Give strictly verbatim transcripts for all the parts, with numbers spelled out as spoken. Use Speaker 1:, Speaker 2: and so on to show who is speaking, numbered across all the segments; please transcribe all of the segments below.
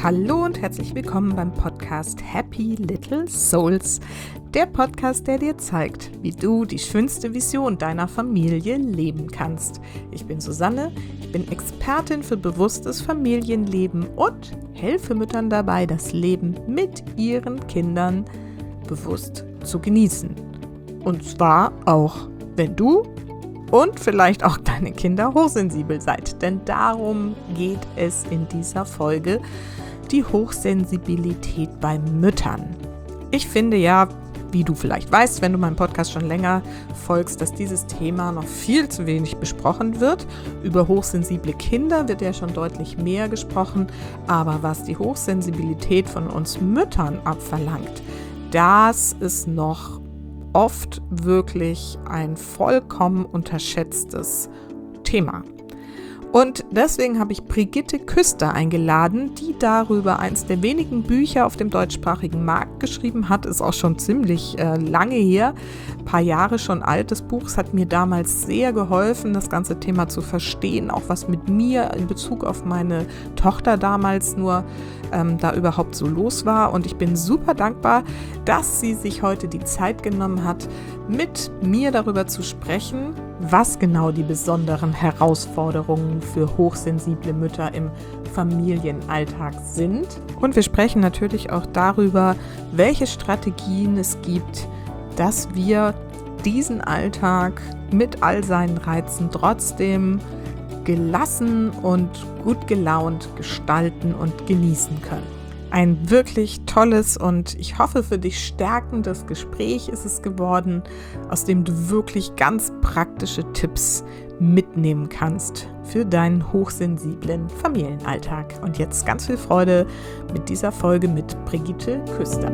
Speaker 1: Hallo und herzlich willkommen beim Podcast Happy Little Souls, der Podcast, der dir zeigt, wie du die schönste Vision deiner Familie leben kannst. Ich bin Susanne, ich bin Expertin für bewusstes Familienleben und helfe Müttern dabei, das Leben mit ihren Kindern bewusst zu genießen. Und zwar auch, wenn du und vielleicht auch deine Kinder hochsensibel seid, denn darum geht es in dieser Folge, die Hochsensibilität bei Müttern. Ich finde ja, wie du vielleicht weißt, wenn du meinem Podcast schon länger folgst, dass dieses Thema noch viel zu wenig besprochen wird. Über hochsensible Kinder wird ja schon deutlich mehr gesprochen, aber was die Hochsensibilität von uns Müttern abverlangt, das ist noch oft wirklich ein vollkommen unterschätztes Thema. Und deswegen habe ich Brigitte Küster eingeladen, die darüber eins der wenigen Bücher auf dem deutschsprachigen Markt geschrieben hat. Ist auch schon ziemlich äh, lange her, ein paar Jahre schon alt. Das Buch hat mir damals sehr geholfen, das ganze Thema zu verstehen, auch was mit mir in Bezug auf meine Tochter damals nur ähm, da überhaupt so los war. Und ich bin super dankbar, dass sie sich heute die Zeit genommen hat, mit mir darüber zu sprechen, was genau die besonderen Herausforderungen für hochsensible Mütter im Familienalltag sind. Und wir sprechen natürlich auch darüber, welche Strategien es gibt, dass wir diesen Alltag mit all seinen Reizen trotzdem gelassen und gut gelaunt gestalten und genießen können. Ein wirklich tolles und ich hoffe für dich stärkendes Gespräch ist es geworden, aus dem du wirklich ganz praktische Tipps mitnehmen kannst für deinen hochsensiblen Familienalltag. Und jetzt ganz viel Freude mit dieser Folge mit Brigitte Küster.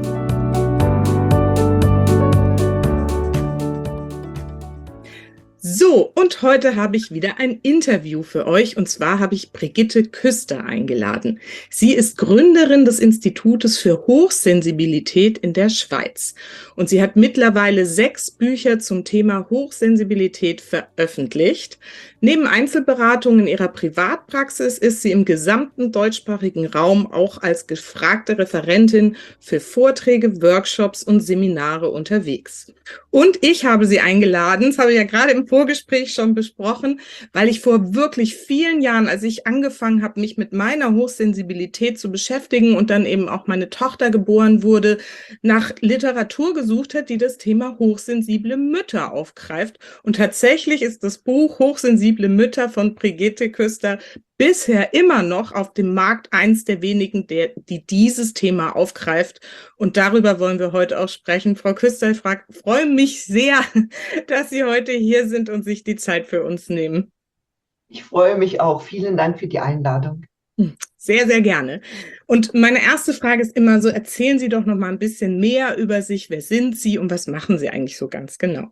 Speaker 1: So, und heute habe ich wieder ein Interview für euch, und zwar habe ich Brigitte Küster eingeladen. Sie ist Gründerin des Institutes für Hochsensibilität in der Schweiz und sie hat mittlerweile sechs Bücher zum Thema Hochsensibilität veröffentlicht. Neben Einzelberatungen in ihrer Privatpraxis ist sie im gesamten deutschsprachigen Raum auch als gefragte Referentin für Vorträge, Workshops und Seminare unterwegs. Und ich habe sie eingeladen, das habe ich ja gerade im Vorgespräch schon besprochen, weil ich vor wirklich vielen Jahren, als ich angefangen habe, mich mit meiner Hochsensibilität zu beschäftigen und dann eben auch meine Tochter geboren wurde, nach Literatur gesucht hat, die das Thema hochsensible Mütter aufgreift. Und tatsächlich ist das Buch Hochsensible Mütter von Brigitte Küster bisher immer noch auf dem Markt eins der wenigen, der, die dieses Thema aufgreift. Und darüber wollen wir heute auch sprechen. Frau Küster, ich frag, freue mich sehr, dass Sie heute hier sind und sich die Zeit für uns nehmen.
Speaker 2: Ich freue mich auch. Vielen Dank für die Einladung.
Speaker 1: Sehr, sehr gerne. Und meine erste Frage ist immer so, erzählen Sie doch noch mal ein bisschen mehr über sich. Wer sind Sie und was machen Sie eigentlich so ganz genau?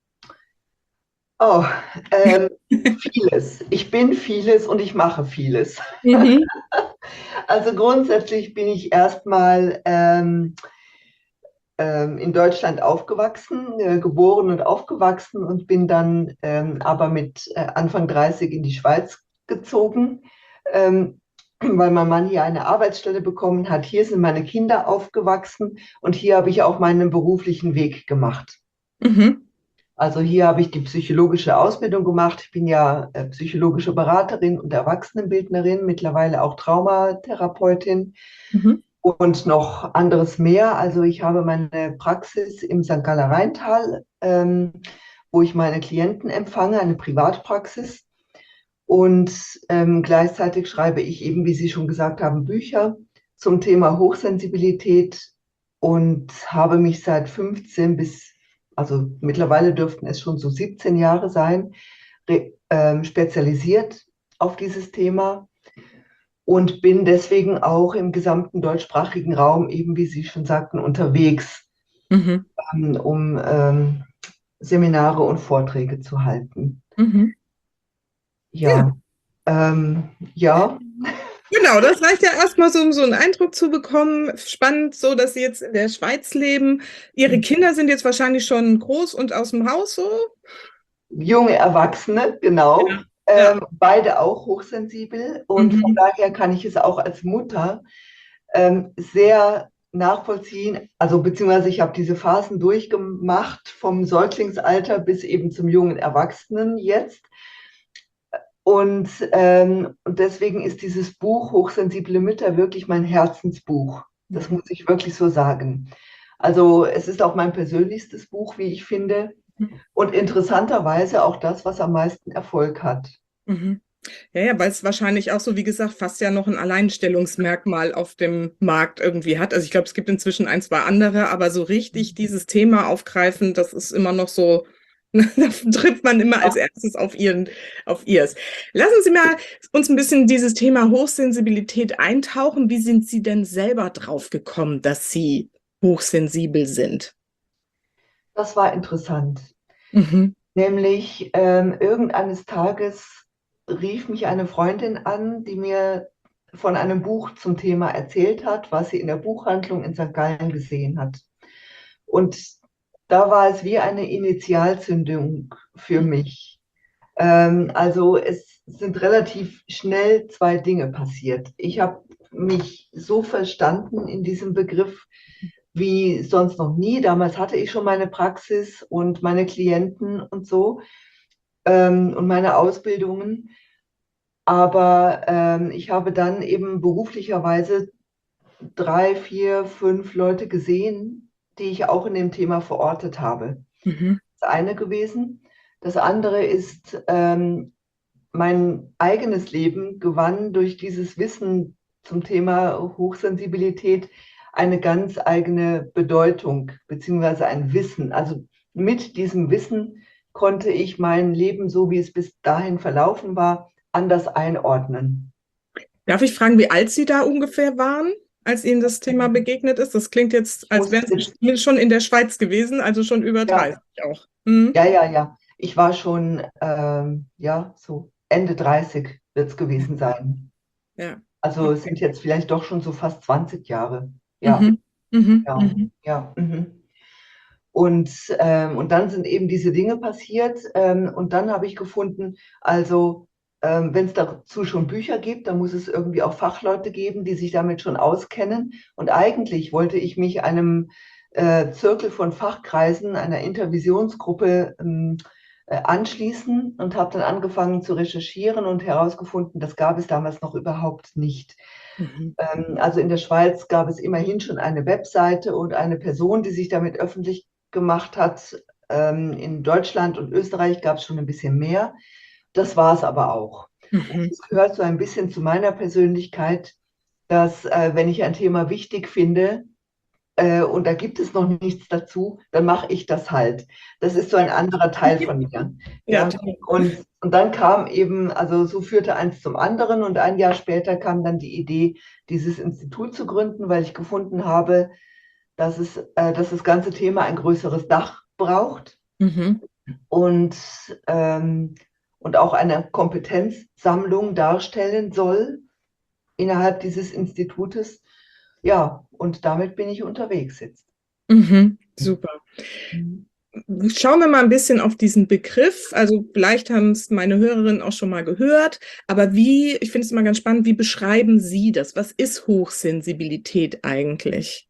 Speaker 2: Oh, ähm, vieles. Ich bin vieles und ich mache vieles.
Speaker 1: Mhm.
Speaker 2: Also grundsätzlich bin ich erstmal ähm, ähm, in Deutschland aufgewachsen, äh, geboren und aufgewachsen und bin dann ähm, aber mit äh, Anfang dreißig in die Schweiz gezogen, ähm, weil mein Mann hier eine Arbeitsstelle bekommen hat. Hier sind meine Kinder aufgewachsen und hier habe ich auch meinen beruflichen Weg gemacht.
Speaker 1: Mhm.
Speaker 2: Also hier habe ich die psychologische Ausbildung gemacht. Ich bin ja äh, psychologische Beraterin und Erwachsenenbildnerin, mittlerweile auch Traumatherapeutin
Speaker 1: Mhm.
Speaker 2: und noch anderes mehr. Also ich habe meine Praxis im Sankt Galler Rheintal, ähm, wo ich meine Klienten empfange, eine Privatpraxis. Und ähm, gleichzeitig schreibe ich eben, wie Sie schon gesagt haben, Bücher zum Thema Hochsensibilität und habe mich seit fünfzehn bis also mittlerweile dürften es schon so siebzehn Jahre sein, re, ähm, spezialisiert auf dieses Thema und bin deswegen auch im gesamten deutschsprachigen Raum, eben wie Sie schon sagten, unterwegs,
Speaker 1: Mhm.
Speaker 2: ähm, um ähm, Seminare und Vorträge zu halten.
Speaker 1: Mhm. Ja.
Speaker 2: Ja, ähm, ja.
Speaker 1: Genau, das reicht ja erstmal so, um so einen Eindruck zu bekommen. Spannend, so dass Sie jetzt in der Schweiz leben. Ihre Kinder sind jetzt wahrscheinlich schon groß und aus dem Haus so?
Speaker 2: Junge Erwachsene, genau.
Speaker 1: Ja. Ja.
Speaker 2: Ähm, beide auch hochsensibel und von
Speaker 1: Mhm.
Speaker 2: daher kann ich es auch als Mutter ähm, sehr nachvollziehen. Also beziehungsweise ich habe diese Phasen durchgemacht, vom Säuglingsalter bis eben zum jungen Erwachsenen jetzt. Und, ähm, und deswegen ist dieses Buch Hochsensible Mütter wirklich mein Herzensbuch. Das muss ich wirklich so sagen. Also es ist auch mein persönlichstes Buch, wie ich finde. Und interessanterweise auch das, was am meisten Erfolg hat.
Speaker 1: Mhm. Ja, ja, weil es wahrscheinlich auch so, wie gesagt, fast ja noch ein Alleinstellungsmerkmal auf dem Markt irgendwie hat. Also ich glaube, es gibt inzwischen ein, zwei andere, aber so richtig dieses Thema aufgreifen, das ist immer noch so, da trifft man immer als erstes auf ihren, auf ihrs. Lassen Sie mal uns ein bisschen dieses Thema Hochsensibilität eintauchen. Wie sind Sie denn selber drauf gekommen, dass Sie hochsensibel sind?
Speaker 2: Das war interessant.
Speaker 1: Mhm.
Speaker 2: Nämlich ähm, irgendeines Tages rief mich eine Freundin an, die mir von einem Buch zum Thema erzählt hat, was sie in der Buchhandlung in Sankt Gallen gesehen hat. Und da war es wie eine Initialzündung für mich. Ähm, also es sind relativ schnell zwei Dinge passiert. Ich habe mich so verstanden in diesem Begriff wie sonst noch nie. Damals hatte ich schon meine Praxis und meine Klienten und so ähm, und meine Ausbildungen. Aber ähm, ich habe dann eben beruflicherweise drei, vier, fünf Leute gesehen, die ich auch in dem Thema verortet habe.
Speaker 1: Mhm.
Speaker 2: Das eine gewesen. Das andere ist, ähm, mein eigenes Leben gewann durch dieses Wissen zum Thema Hochsensibilität eine ganz eigene Bedeutung, beziehungsweise ein Wissen. Also mit diesem Wissen konnte ich mein Leben, so wie es bis dahin verlaufen war, anders einordnen.
Speaker 1: Darf ich fragen, wie alt Sie da ungefähr waren, als Ihnen das Thema begegnet ist? Das klingt jetzt,
Speaker 2: Ich
Speaker 1: als wären
Speaker 2: musste,
Speaker 1: Sie zumindest schon in der Schweiz gewesen, also schon über
Speaker 2: ja,
Speaker 1: dreißig auch. Mhm.
Speaker 2: ja, ja, ja. Ich war schon, ähm, ja, so Ende dreißig wird es gewesen sein.
Speaker 1: Ja.
Speaker 2: Also es sind jetzt vielleicht doch schon so fast zwanzig Jahre. Ja,
Speaker 1: Mhm. Mhm.
Speaker 2: ja,
Speaker 1: Mhm.
Speaker 2: ja. Mhm. Und, ähm, und dann sind eben diese Dinge passiert. Ähm, und dann habe ich gefunden, also ähm, wenn es dazu schon Bücher gibt, dann muss es irgendwie auch Fachleute geben, die sich damit schon auskennen. Und eigentlich wollte ich mich einem äh, Zirkel von Fachkreisen, einer Intervisionsgruppe ähm, äh, anschließen und habe dann angefangen zu recherchieren und herausgefunden, das gab es damals noch überhaupt nicht.
Speaker 1: Mhm.
Speaker 2: Ähm, also in der Schweiz gab es immerhin schon eine Webseite und eine Person, die sich damit öffentlich gemacht hat. Ähm, in Deutschland und Österreich gab es schon ein bisschen mehr. Das war es aber auch. Und
Speaker 1: Mhm.
Speaker 2: es gehört so ein bisschen zu meiner Persönlichkeit, dass äh, wenn ich ein Thema wichtig finde äh, und da gibt es noch nichts dazu, dann mache ich das halt. Das ist so ein anderer Teil von mir.
Speaker 1: Ja,
Speaker 2: Ja?
Speaker 1: toll.
Speaker 2: Und, und dann kam eben, also so führte eins zum anderen und ein Jahr später kam dann die Idee, dieses Institut zu gründen, weil ich gefunden habe, dass es, äh, dass das ganze Thema ein größeres Dach braucht
Speaker 1: Mhm.
Speaker 2: und, ähm, und auch eine Kompetenzsammlung darstellen soll innerhalb dieses Institutes. Ja, und damit bin ich unterwegs jetzt.
Speaker 1: Mhm. Super.
Speaker 2: Mhm.
Speaker 1: Schauen wir mal ein bisschen auf diesen Begriff. Also vielleicht haben es meine Hörerinnen auch schon mal gehört, aber wie, ich finde es immer ganz spannend, wie beschreiben Sie das? Was ist Hochsensibilität eigentlich?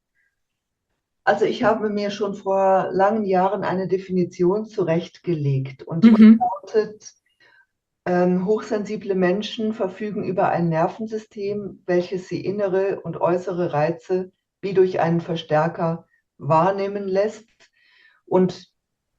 Speaker 2: Also ich habe mir schon vor langen Jahren eine Definition zurechtgelegt und die
Speaker 1: Mhm.
Speaker 2: lautet, ähm, hochsensible Menschen verfügen über ein Nervensystem, welches sie innere und äußere Reize wie durch einen Verstärker wahrnehmen lässt und,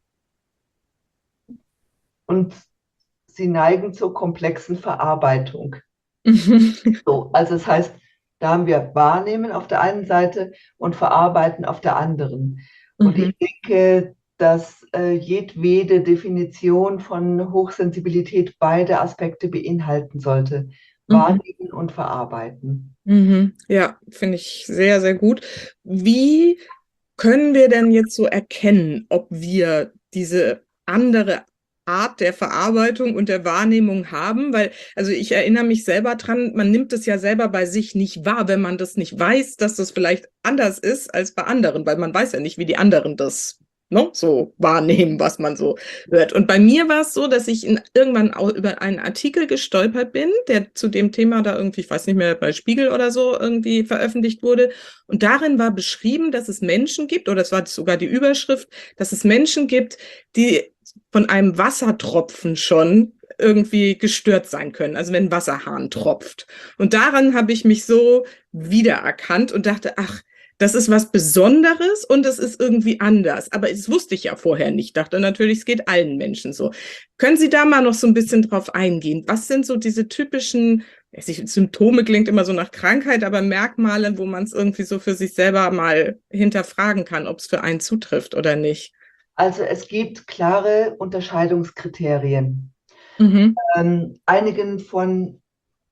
Speaker 2: und sie neigen zur komplexen Verarbeitung.
Speaker 1: Mhm.
Speaker 2: So, also das heißt, da haben wir Wahrnehmen auf der einen Seite und Verarbeiten auf der anderen. Und
Speaker 1: Mhm.
Speaker 2: ich denke, dass äh, jedwede Definition von Hochsensibilität beide Aspekte beinhalten sollte.
Speaker 1: Mhm.
Speaker 2: Wahrnehmen und verarbeiten.
Speaker 1: Mhm. Ja, finde ich sehr, sehr gut. Wie können wir denn jetzt so erkennen, ob wir diese andere Art der Verarbeitung und der Wahrnehmung haben? Weil, also ich erinnere mich selber dran, man nimmt es ja selber bei sich nicht wahr, wenn man das nicht weiß, dass das vielleicht anders ist als bei anderen, weil man weiß ja nicht, wie die anderen das ne, so wahrnehmen, was man so hört. Und bei mir war es so, dass ich in, irgendwann auch über einen Artikel gestolpert bin, der zu dem Thema da irgendwie, ich weiß nicht mehr, bei Spiegel oder so irgendwie veröffentlicht wurde. Und darin war beschrieben, dass es Menschen gibt, oder es war sogar die Überschrift, dass es Menschen gibt, die von einem Wassertropfen schon irgendwie gestört sein können, also wenn ein Wasserhahn tropft. Und daran habe ich mich so wiedererkannt und dachte, ach, das ist was Besonderes und es ist irgendwie anders. Aber das wusste ich ja vorher nicht. Ich dachte natürlich, es geht allen Menschen so. Können Sie da mal noch so ein bisschen drauf eingehen? Was sind so diese typischen, Symptome klingt immer so nach Krankheit, aber Merkmale, wo man es irgendwie so für sich selber mal hinterfragen kann, ob es für einen zutrifft oder nicht?
Speaker 2: Also es gibt klare Unterscheidungskriterien.
Speaker 1: Mhm.
Speaker 2: Ähm, einigen von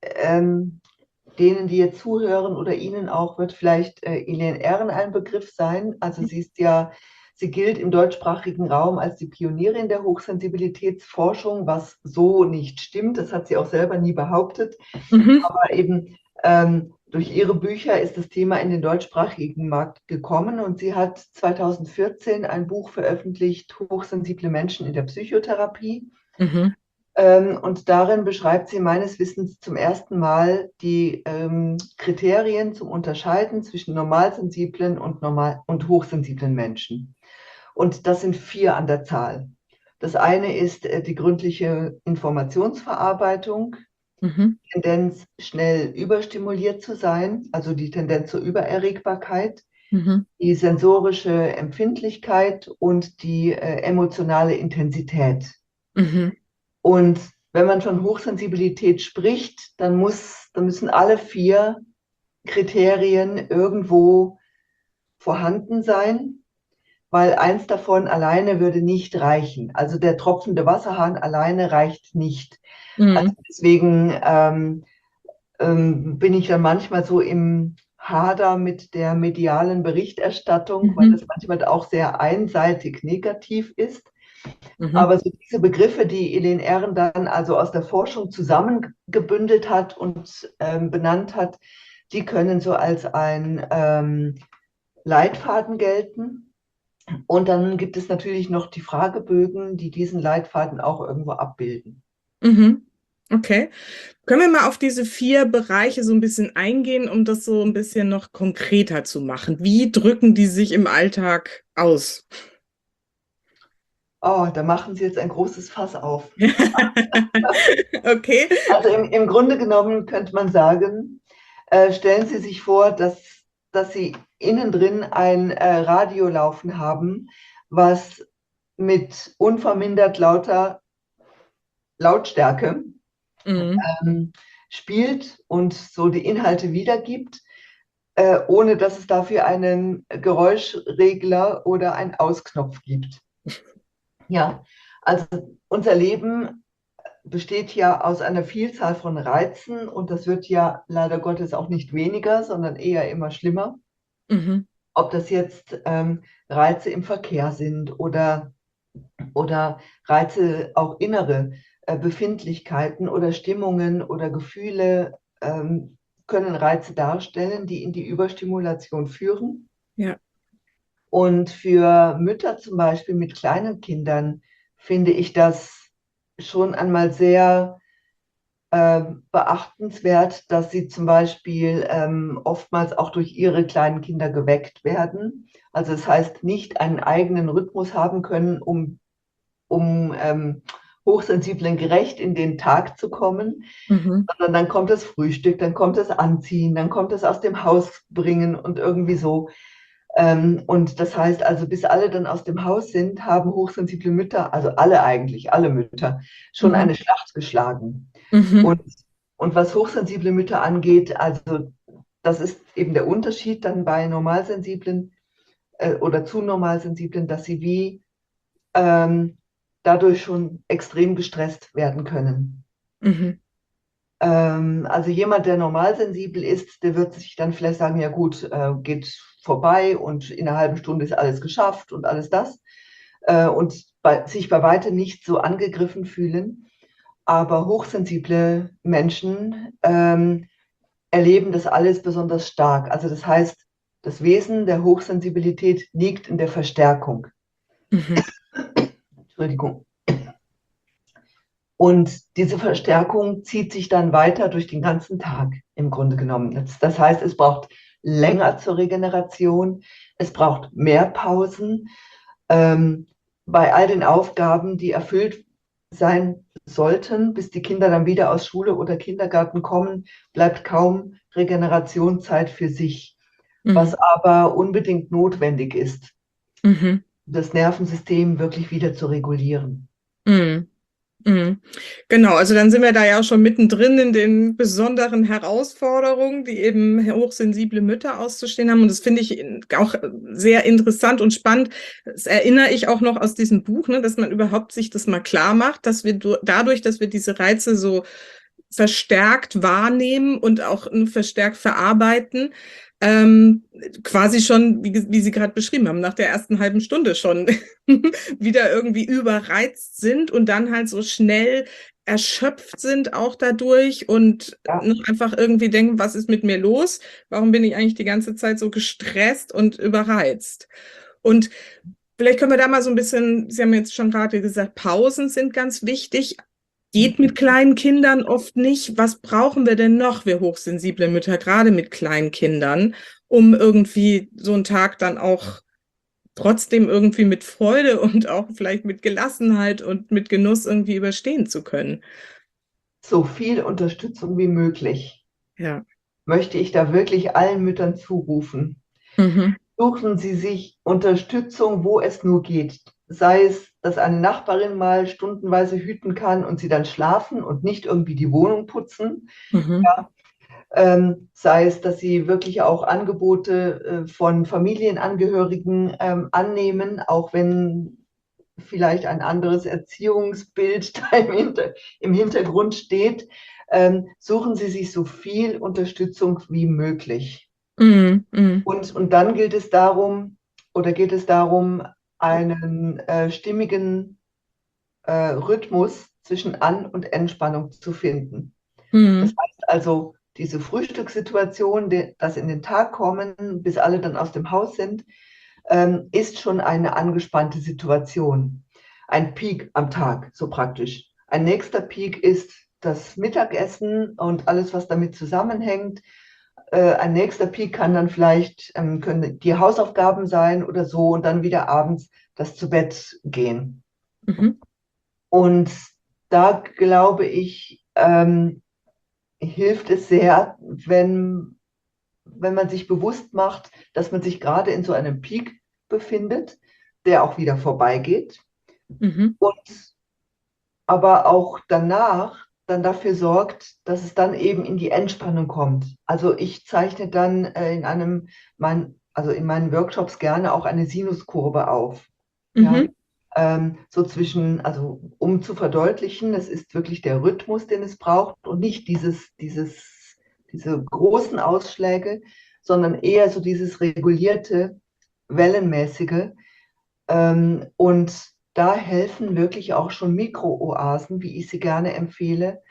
Speaker 2: ähm, denen, die jetzt zuhören oder Ihnen auch, wird vielleicht äh, Elaine Aron ein Begriff sein. Also sie ist ja, sie gilt im deutschsprachigen Raum als die Pionierin der Hochsensibilitätsforschung, was so nicht stimmt. Das hat sie auch selber nie behauptet.
Speaker 1: Mhm.
Speaker 2: Aber eben ähm, durch ihre Bücher ist das Thema in den deutschsprachigen Markt gekommen und sie hat zweitausendvierzehn ein Buch veröffentlicht, Hochsensible Menschen in der Psychotherapie.
Speaker 1: Mhm.
Speaker 2: Ähm, und darin beschreibt sie meines Wissens zum ersten Mal die ähm, Kriterien zum Unterscheiden zwischen normalsensiblen und, normal und hochsensiblen Menschen. Und das sind vier an der Zahl. Das eine ist äh, die gründliche Informationsverarbeitung,
Speaker 1: Mhm.
Speaker 2: Tendenz, schnell überstimuliert zu sein, also die Tendenz zur Übererregbarkeit,
Speaker 1: Mhm.
Speaker 2: die sensorische Empfindlichkeit und die äh, emotionale Intensität.
Speaker 1: Mhm.
Speaker 2: Und wenn man von Hochsensibilität spricht, dann muss, dann müssen alle vier Kriterien irgendwo vorhanden sein, weil eins davon alleine würde nicht reichen. Also der tropfende Wasserhahn alleine reicht nicht. Also
Speaker 1: Mhm.
Speaker 2: deswegen ähm, ähm, bin ich dann manchmal so im Hader mit der medialen Berichterstattung, weil
Speaker 1: Mhm.
Speaker 2: das manchmal auch sehr einseitig negativ ist.
Speaker 1: Mhm.
Speaker 2: Aber so diese Begriffe, die Elaine Aron dann also aus der Forschung zusammengebündelt hat und ähm, benannt hat, die können so als ein ähm, Leitfaden gelten. Und dann gibt es natürlich noch die Fragebögen, die diesen Leitfaden auch irgendwo abbilden.
Speaker 1: Mhm. Okay. Können wir mal auf diese vier Bereiche so ein bisschen eingehen, um das so ein bisschen noch konkreter zu machen? Wie drücken die sich im Alltag aus?
Speaker 2: Oh, da machen Sie jetzt ein großes Fass auf.
Speaker 1: Okay.
Speaker 2: Also im, im Grunde genommen könnte man sagen, äh, stellen Sie sich vor, dass, dass Sie innen drin ein äh, Radio laufen haben, was mit unvermindert lauter Lautstärke
Speaker 1: Mhm.
Speaker 2: ähm, spielt und so die Inhalte wiedergibt, äh, ohne dass es dafür einen Geräuschregler oder einen Ausknopf gibt. Ja, also unser Leben besteht ja aus einer Vielzahl von Reizen und das wird ja leider Gottes auch nicht weniger, sondern eher immer schlimmer.
Speaker 1: Mhm.
Speaker 2: Ob das jetzt ähm, Reize im Verkehr sind oder, oder Reize auch innere äh, Befindlichkeiten oder Stimmungen oder Gefühle ähm, können Reize darstellen, die in die Überstimulation führen.
Speaker 1: Ja.
Speaker 2: Und für Mütter zum Beispiel mit kleinen Kindern finde ich das schon einmal sehr äh, beachtenswert, dass sie zum Beispiel ähm, oftmals auch durch ihre kleinen Kinder geweckt werden. Also das heißt, nicht einen eigenen Rhythmus haben können, um, um ähm, Hochsensiblen gerecht in den Tag zu kommen,
Speaker 1: Mhm.
Speaker 2: sondern dann kommt das Frühstück, dann kommt das Anziehen, dann kommt das aus dem Haus bringen und irgendwie so. Ähm, und das heißt also, bis alle dann aus dem Haus sind, haben hochsensible Mütter, also alle eigentlich, alle Mütter, schon
Speaker 1: Mhm.
Speaker 2: eine Schlacht geschlagen.
Speaker 1: Mhm.
Speaker 2: Und, und was hochsensible Mütter angeht, also das ist eben der Unterschied dann bei Normalsensiblen äh, oder zu Normalsensiblen, dass sie wie ähm, dadurch schon extrem gestresst werden können.
Speaker 1: Mhm.
Speaker 2: Ähm, also jemand, der normalsensibel ist, der wird sich dann vielleicht sagen, ja gut, äh, geht vorbei und in einer halben Stunde ist alles geschafft und alles das. Äh, und bei, sich bei weitem nicht so angegriffen fühlen. Aber hochsensible Menschen ähm, erleben das alles besonders stark. Also das heißt, das Wesen der Hochsensibilität liegt in der Verstärkung.
Speaker 1: Mhm.
Speaker 2: Entschuldigung. Und diese Verstärkung zieht sich dann weiter durch den ganzen Tag im Grunde genommen. Das, das heißt, es braucht länger zur Regeneration, es braucht mehr Pausen. Ähm, bei all den Aufgaben, die erfüllt sein sollten, bis die Kinder dann wieder aus Schule oder Kindergarten kommen, bleibt kaum Regenerationszeit für sich, was
Speaker 1: Mhm.
Speaker 2: aber unbedingt notwendig ist,
Speaker 1: Mhm.
Speaker 2: das Nervensystem wirklich wieder zu regulieren.
Speaker 1: Mhm. Mhm. Genau, also dann sind wir da ja auch schon mittendrin in den besonderen Herausforderungen, die eben hochsensible Mütter auszustehen haben. Und das finde ich auch sehr interessant und spannend. Das erinnere ich auch noch aus diesem Buch, ne, dass man überhaupt sich das mal klar macht, dass wir du- dadurch, dass wir diese Reize so verstärkt wahrnehmen und auch äh, verstärkt verarbeiten, ähm, quasi schon, wie, wie Sie gerade beschrieben haben, nach der ersten halben Stunde schon wieder irgendwie überreizt sind und dann halt so schnell erschöpft sind auch dadurch und
Speaker 2: Ja,
Speaker 1: ne, einfach irgendwie denken, was ist mit mir los? Warum bin ich eigentlich die ganze Zeit so gestresst und überreizt? Und vielleicht können wir da mal so ein bisschen, Sie haben jetzt schon gerade gesagt, Pausen sind ganz wichtig. Geht mit kleinen Kindern oft nicht. Was brauchen wir denn noch, wir hochsensible Mütter, gerade mit kleinen Kindern, um irgendwie so einen Tag dann auch trotzdem irgendwie mit Freude und auch vielleicht mit Gelassenheit und mit Genuss irgendwie überstehen zu können?
Speaker 2: so viel Unterstützung wie möglich
Speaker 1: Ja.
Speaker 2: möchte ich da wirklich allen Müttern zurufen.
Speaker 1: Mhm.
Speaker 2: Suchen Sie sich Unterstützung, wo es nur geht. Sei es, dass eine Nachbarin mal stundenweise hüten kann und Sie dann schlafen und nicht irgendwie die Wohnung putzen.
Speaker 1: Mhm.
Speaker 2: Ja. Ähm, sei es, dass Sie wirklich auch Angebote äh, von Familienangehörigen ähm, annehmen, auch wenn vielleicht ein anderes Erziehungsbild da im, Hinter im Hintergrund steht. Ähm, suchen Sie sich so viel Unterstützung wie möglich.
Speaker 1: Mhm. Mhm.
Speaker 2: Und, und dann gilt es darum, oder geht es darum, einen äh, stimmigen äh, Rhythmus zwischen An- und Entspannung zu finden. Das
Speaker 1: Mhm.
Speaker 2: heißt also, diese Frühstückssituation, die, das in den Tag kommen, bis alle dann aus dem Haus sind, ähm, ist schon eine angespannte Situation. Ein Peak am Tag, so praktisch. Ein nächster Peak ist das Mittagessen und alles, was damit zusammenhängt. Äh, ein nächster Peak kann dann vielleicht, ähm, können die Hausaufgaben sein oder so und dann wieder abends das zu Bett gehen.
Speaker 1: Mhm.
Speaker 2: Und da glaube ich, ähm, hilft es sehr, wenn, wenn man sich bewusst macht, dass man sich gerade in so einem Peak befindet, der auch wieder vorbeigeht
Speaker 1: Mhm.
Speaker 2: und aber auch danach dann dafür sorgt, dass es dann eben in die Entspannung kommt. Also ich zeichne dann äh, in einem, mein, also in meinen Workshops gerne auch eine Sinuskurve auf. Ja,
Speaker 1: Mhm.
Speaker 2: ähm, so zwischen, also um zu verdeutlichen, es ist wirklich der Rhythmus, den es braucht und nicht dieses, dieses, diese großen Ausschläge, sondern eher so dieses regulierte, wellenmäßige. Ähm, und da helfen wirklich auch schon Mikrooasen, wie ich sie gerne empfehle.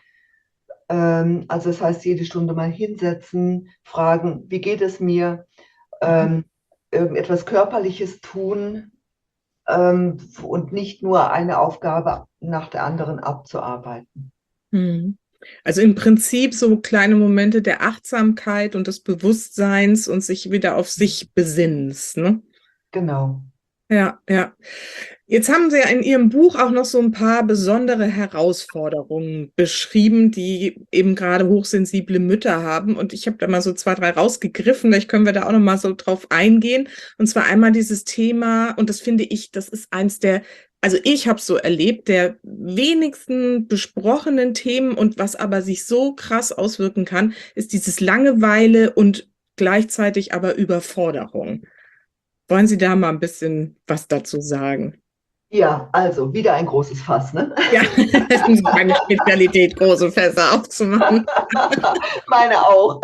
Speaker 2: Ähm, also das heißt, jede Stunde mal hinsetzen, fragen, wie geht es mir,
Speaker 1: Mhm.
Speaker 2: ähm, irgendetwas Körperliches tun, ähm, und nicht nur eine Aufgabe nach der anderen abzuarbeiten.
Speaker 1: Mhm. Also im Prinzip so kleine Momente der Achtsamkeit und des Bewusstseins und sich wieder auf sich besinnens, ne?
Speaker 2: Genau.
Speaker 1: Ja, ja. Jetzt haben Sie ja in Ihrem Buch auch noch so ein paar besondere Herausforderungen beschrieben, die eben gerade hochsensible Mütter haben. Und ich habe da mal so zwei, drei rausgegriffen. Vielleicht können wir da auch noch mal so drauf eingehen. Und zwar einmal dieses Thema, und das finde ich, das ist eins der, also ich habe so erlebt, der wenigsten besprochenen Themen und was aber sich so krass auswirken kann, ist dieses Langeweile und gleichzeitig aber Überforderung. Wollen Sie da mal ein bisschen was dazu sagen?
Speaker 2: Ja, also wieder ein großes Fass, ne?
Speaker 1: Ja, das ist meine Spezialität, große Fässer aufzumachen.
Speaker 2: Meine auch.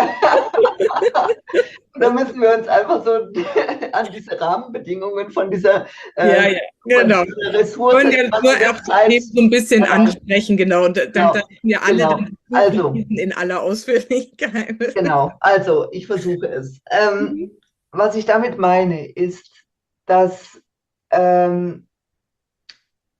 Speaker 2: Da müssen wir uns einfach so an diese Rahmenbedingungen von dieser,
Speaker 1: Ja,
Speaker 2: äh,
Speaker 1: ja,
Speaker 2: von
Speaker 1: genau.
Speaker 2: dieser
Speaker 1: Wir
Speaker 2: Ressource,
Speaker 1: wollen
Speaker 2: die
Speaker 1: ja
Speaker 2: man
Speaker 1: nur
Speaker 2: in der
Speaker 1: auch die
Speaker 2: Zeit,
Speaker 1: Themen so ein bisschen
Speaker 2: äh,
Speaker 1: ansprechen, genau. Und dann, dann
Speaker 2: genau,
Speaker 1: hätten wir alle
Speaker 2: genau.
Speaker 1: dann Buch
Speaker 2: Also,
Speaker 1: gelesen in aller Ausführlichkeit.
Speaker 2: genau, also ich versuche es. Ähm,
Speaker 1: Mhm.
Speaker 2: was ich damit meine, ist, dass ähm,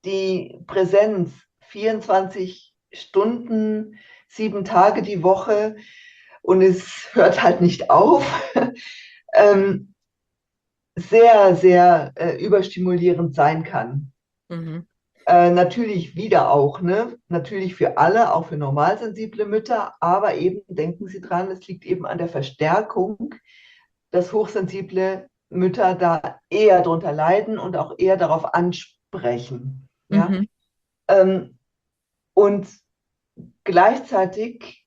Speaker 2: die Präsenz vierundzwanzig Stunden, sieben Tage die Woche und es hört halt nicht auf, ähm, sehr, sehr äh, überstimulierend sein kann.
Speaker 1: Mhm.
Speaker 2: Äh, natürlich wieder auch, ne? Natürlich für alle, auch für normalsensible Mütter, aber eben denken Sie dran, es liegt eben an der Verstärkung, dass hochsensible Mütter da eher drunter leiden und auch eher darauf ansprechen. Ja?
Speaker 1: Mhm.
Speaker 2: Ähm, und gleichzeitig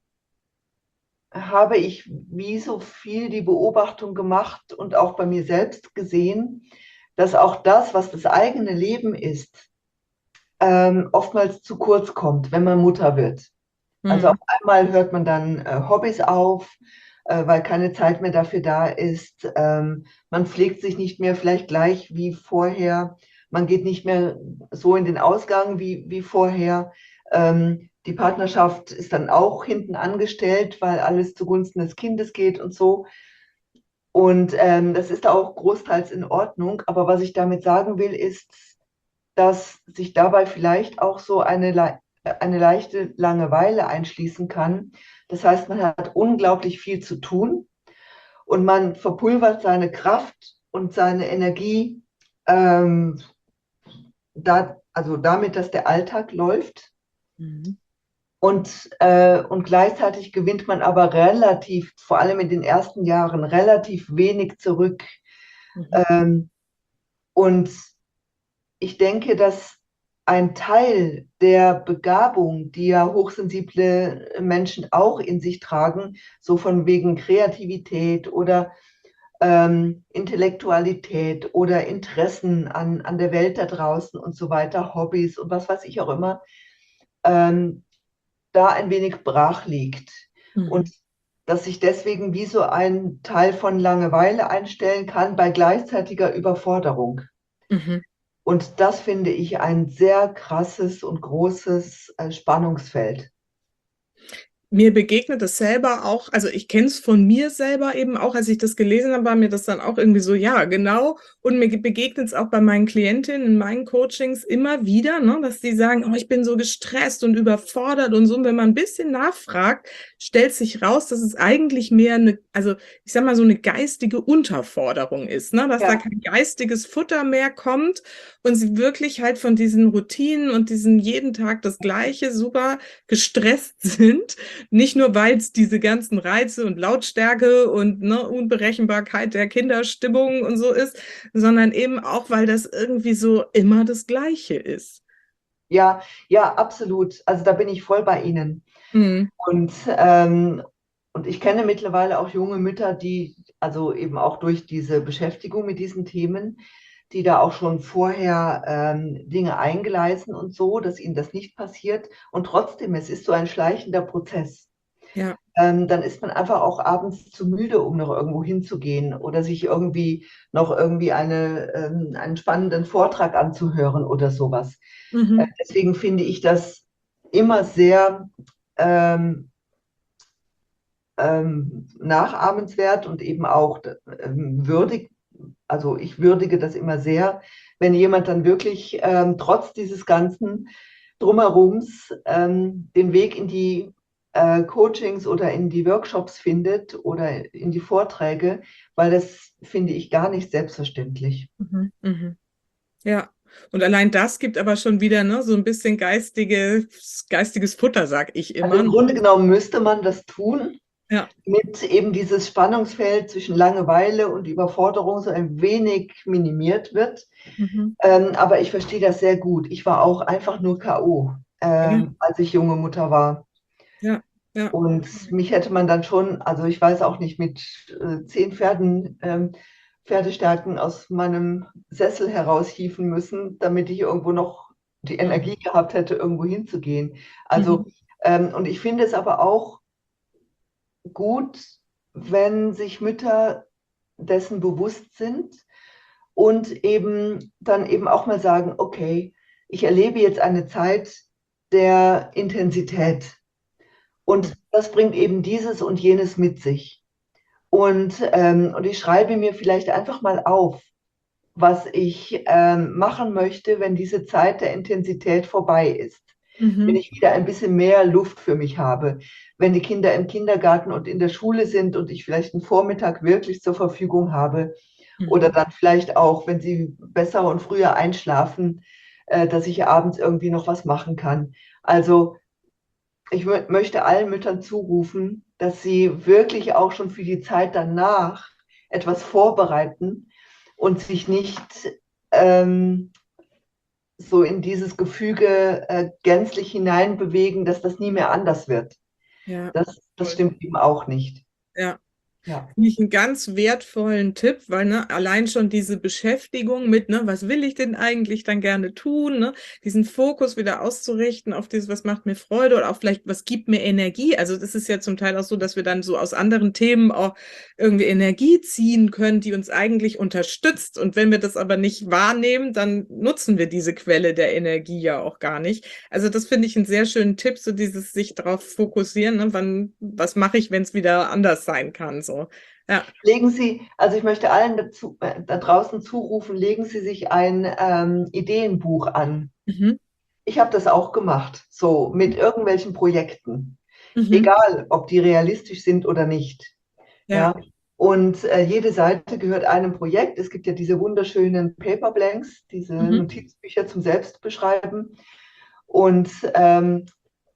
Speaker 2: habe ich wie so viel die Beobachtung gemacht und auch bei mir selbst gesehen, dass auch das, was das eigene Leben ist, ähm, oftmals zu kurz kommt, wenn man Mutter wird. Also auf
Speaker 1: Mhm.
Speaker 2: einmal hört man dann äh, Hobbys auf, äh, weil keine Zeit mehr dafür da ist. Ähm, man pflegt sich nicht mehr vielleicht gleich wie vorher. Man geht nicht mehr so in den Ausgang wie, wie vorher. Ähm, die Partnerschaft ist dann auch hinten angestellt, weil alles zugunsten des Kindes geht und so. Und ähm, das ist auch großteils in Ordnung. Aber was ich damit sagen will, ist, dass sich dabei vielleicht auch so eine, le eine leichte Langeweile einschließen kann. Das heißt, man hat unglaublich viel zu tun und man verpulvert seine Kraft und seine Energie ähm, da, also damit, dass der Alltag läuft.
Speaker 1: Mhm.
Speaker 2: Und, äh, und gleichzeitig gewinnt man aber relativ, vor allem in den ersten Jahren, relativ wenig zurück.
Speaker 1: Mhm.
Speaker 2: Ähm, und ich denke, dass ein Teil der Begabung, die ja hochsensible Menschen auch in sich tragen, so von wegen Kreativität oder ähm, Intellektualität oder Interessen an, an der Welt da draußen und so weiter, Hobbys und was weiß ich auch immer, ähm, da ein wenig brach liegt. Und
Speaker 1: Mhm.
Speaker 2: dass sich deswegen wie so ein Teil von Langeweile einstellen kann bei gleichzeitiger Überforderung.
Speaker 1: Mhm.
Speaker 2: Und das finde ich ein sehr krasses und großes äh, Spannungsfeld.
Speaker 1: Mir begegnet es selber auch, also ich kenne es von mir selber eben auch, als ich das gelesen habe, war mir das dann auch irgendwie so, ja, genau. Und mir begegnet es auch bei meinen Klientinnen in meinen Coachings immer wieder, ne, dass die sagen, oh, ich bin so gestresst und überfordert und so. Und wenn man ein bisschen nachfragt, stellt sich raus, dass es eigentlich mehr eine, also ich sag mal, so eine geistige Unterforderung ist, ne, dass da
Speaker 2: Ja,
Speaker 1: kein geistiges Futter mehr kommt und sie wirklich halt von diesen Routinen und diesen jeden Tag das Gleiche super gestresst sind. Nicht nur, weil es diese ganzen Reize und Lautstärke und ne, Unberechenbarkeit der Kinderstimmung und so ist, sondern eben auch, weil das irgendwie so immer das Gleiche ist.
Speaker 2: ja, ja, absolut. Also da bin ich voll bei Ihnen.
Speaker 1: Mhm.
Speaker 2: Und, ähm, und ich kenne mittlerweile auch junge Mütter, die also eben auch durch diese Beschäftigung mit diesen Themen, die da auch schon vorher ähm, Dinge eingleisen und so, dass ihnen das nicht passiert. Und trotzdem, es ist so ein schleichender Prozess.
Speaker 1: Ja.
Speaker 2: Ähm, dann ist man einfach auch abends zu müde, um noch irgendwo hinzugehen oder sich irgendwie noch irgendwie eine, ähm, einen spannenden Vortrag anzuhören oder sowas. Äh,
Speaker 1: Mhm.
Speaker 2: deswegen finde ich das immer sehr ähm, ähm, nachahmenswert und eben auch ähm, würdig. Also ich würdige das immer sehr, wenn jemand dann wirklich ähm, trotz dieses ganzen Drumherums ähm, den Weg in die äh, Coachings oder in die Workshops findet oder in die Vorträge, weil das finde ich gar nicht selbstverständlich.
Speaker 1: Mhm. Mhm. Ja. Und allein das gibt aber schon wieder ne, so ein bisschen geistiges, geistiges Futter, sag ich
Speaker 2: Also
Speaker 1: immer.
Speaker 2: im Grunde genommen müsste man das tun,
Speaker 1: Ja.
Speaker 2: damit eben dieses Spannungsfeld zwischen Langeweile und Überforderung so ein wenig minimiert wird.
Speaker 1: Mhm.
Speaker 2: Ähm, aber ich verstehe das sehr gut. Ich war auch einfach nur K O,
Speaker 1: Ja.
Speaker 2: ähm, als ich junge Mutter war.
Speaker 1: Ja. Ja.
Speaker 2: Und mich hätte man dann schon, also ich weiß auch nicht, mit äh, zehn Pferden, ähm, Pferdestärken aus meinem Sessel heraushieven müssen, damit ich irgendwo noch die
Speaker 1: Mhm.
Speaker 2: Energie gehabt hätte, irgendwo hinzugehen. Also,
Speaker 1: Mhm.
Speaker 2: ähm, und ich finde es aber auch gut, wenn sich Mütter dessen bewusst sind und eben dann eben auch mal sagen, okay, ich erlebe jetzt eine Zeit der Intensität und das bringt eben dieses und jenes mit sich. Und, ähm, und ich schreibe mir vielleicht einfach mal auf, was ich ähm, machen möchte, wenn diese Zeit der Intensität vorbei ist. Wenn
Speaker 1: Mhm.
Speaker 2: ich wieder ein bisschen mehr Luft für mich habe, wenn die Kinder im Kindergarten und in der Schule sind und ich vielleicht einen Vormittag wirklich zur Verfügung habe oder
Speaker 1: Mhm.
Speaker 2: dann vielleicht auch, wenn sie besser und früher einschlafen, äh, dass ich abends irgendwie noch was machen kann. Also ich mö- möchte allen Müttern zurufen, dass sie wirklich auch schon für die Zeit danach etwas vorbereiten und sich nicht ähm, so in dieses Gefüge äh, gänzlich hineinbewegen, dass das nie mehr anders wird.
Speaker 1: Ja,
Speaker 2: Das, das
Speaker 1: toll.
Speaker 2: stimmt eben auch nicht.
Speaker 1: Ja.
Speaker 2: Ja.
Speaker 1: Finde ich einen ganz wertvollen Tipp, weil ne, allein schon diese Beschäftigung mit, ne, was will ich denn eigentlich dann gerne tun, ne, diesen Fokus wieder auszurichten auf dieses, was macht mir Freude oder auch vielleicht, was gibt mir Energie. Also das ist ja zum Teil auch so, dass wir dann so aus anderen Themen auch irgendwie Energie ziehen können, die uns eigentlich unterstützt. Und wenn wir das aber nicht wahrnehmen, dann nutzen wir diese Quelle der Energie ja auch gar nicht. Also das finde ich einen sehr schönen Tipp, so dieses sich darauf fokussieren, ne, wann, was mache ich, wenn es wieder anders sein kann, so. Ja.
Speaker 2: Legen Sie, also ich möchte allen dazu, äh, da draußen zurufen, legen Sie sich ein ähm, Ideenbuch an.
Speaker 1: Mhm.
Speaker 2: Ich habe das auch gemacht, so mit irgendwelchen Projekten,
Speaker 1: Mhm.
Speaker 2: egal ob die realistisch sind oder nicht.
Speaker 1: Ja.
Speaker 2: Ja, und äh, jede Seite gehört einem Projekt. Es gibt ja diese wunderschönen Paper Blanks, diese
Speaker 1: Mhm.
Speaker 2: Notizbücher zum Selbstbeschreiben. Und ähm,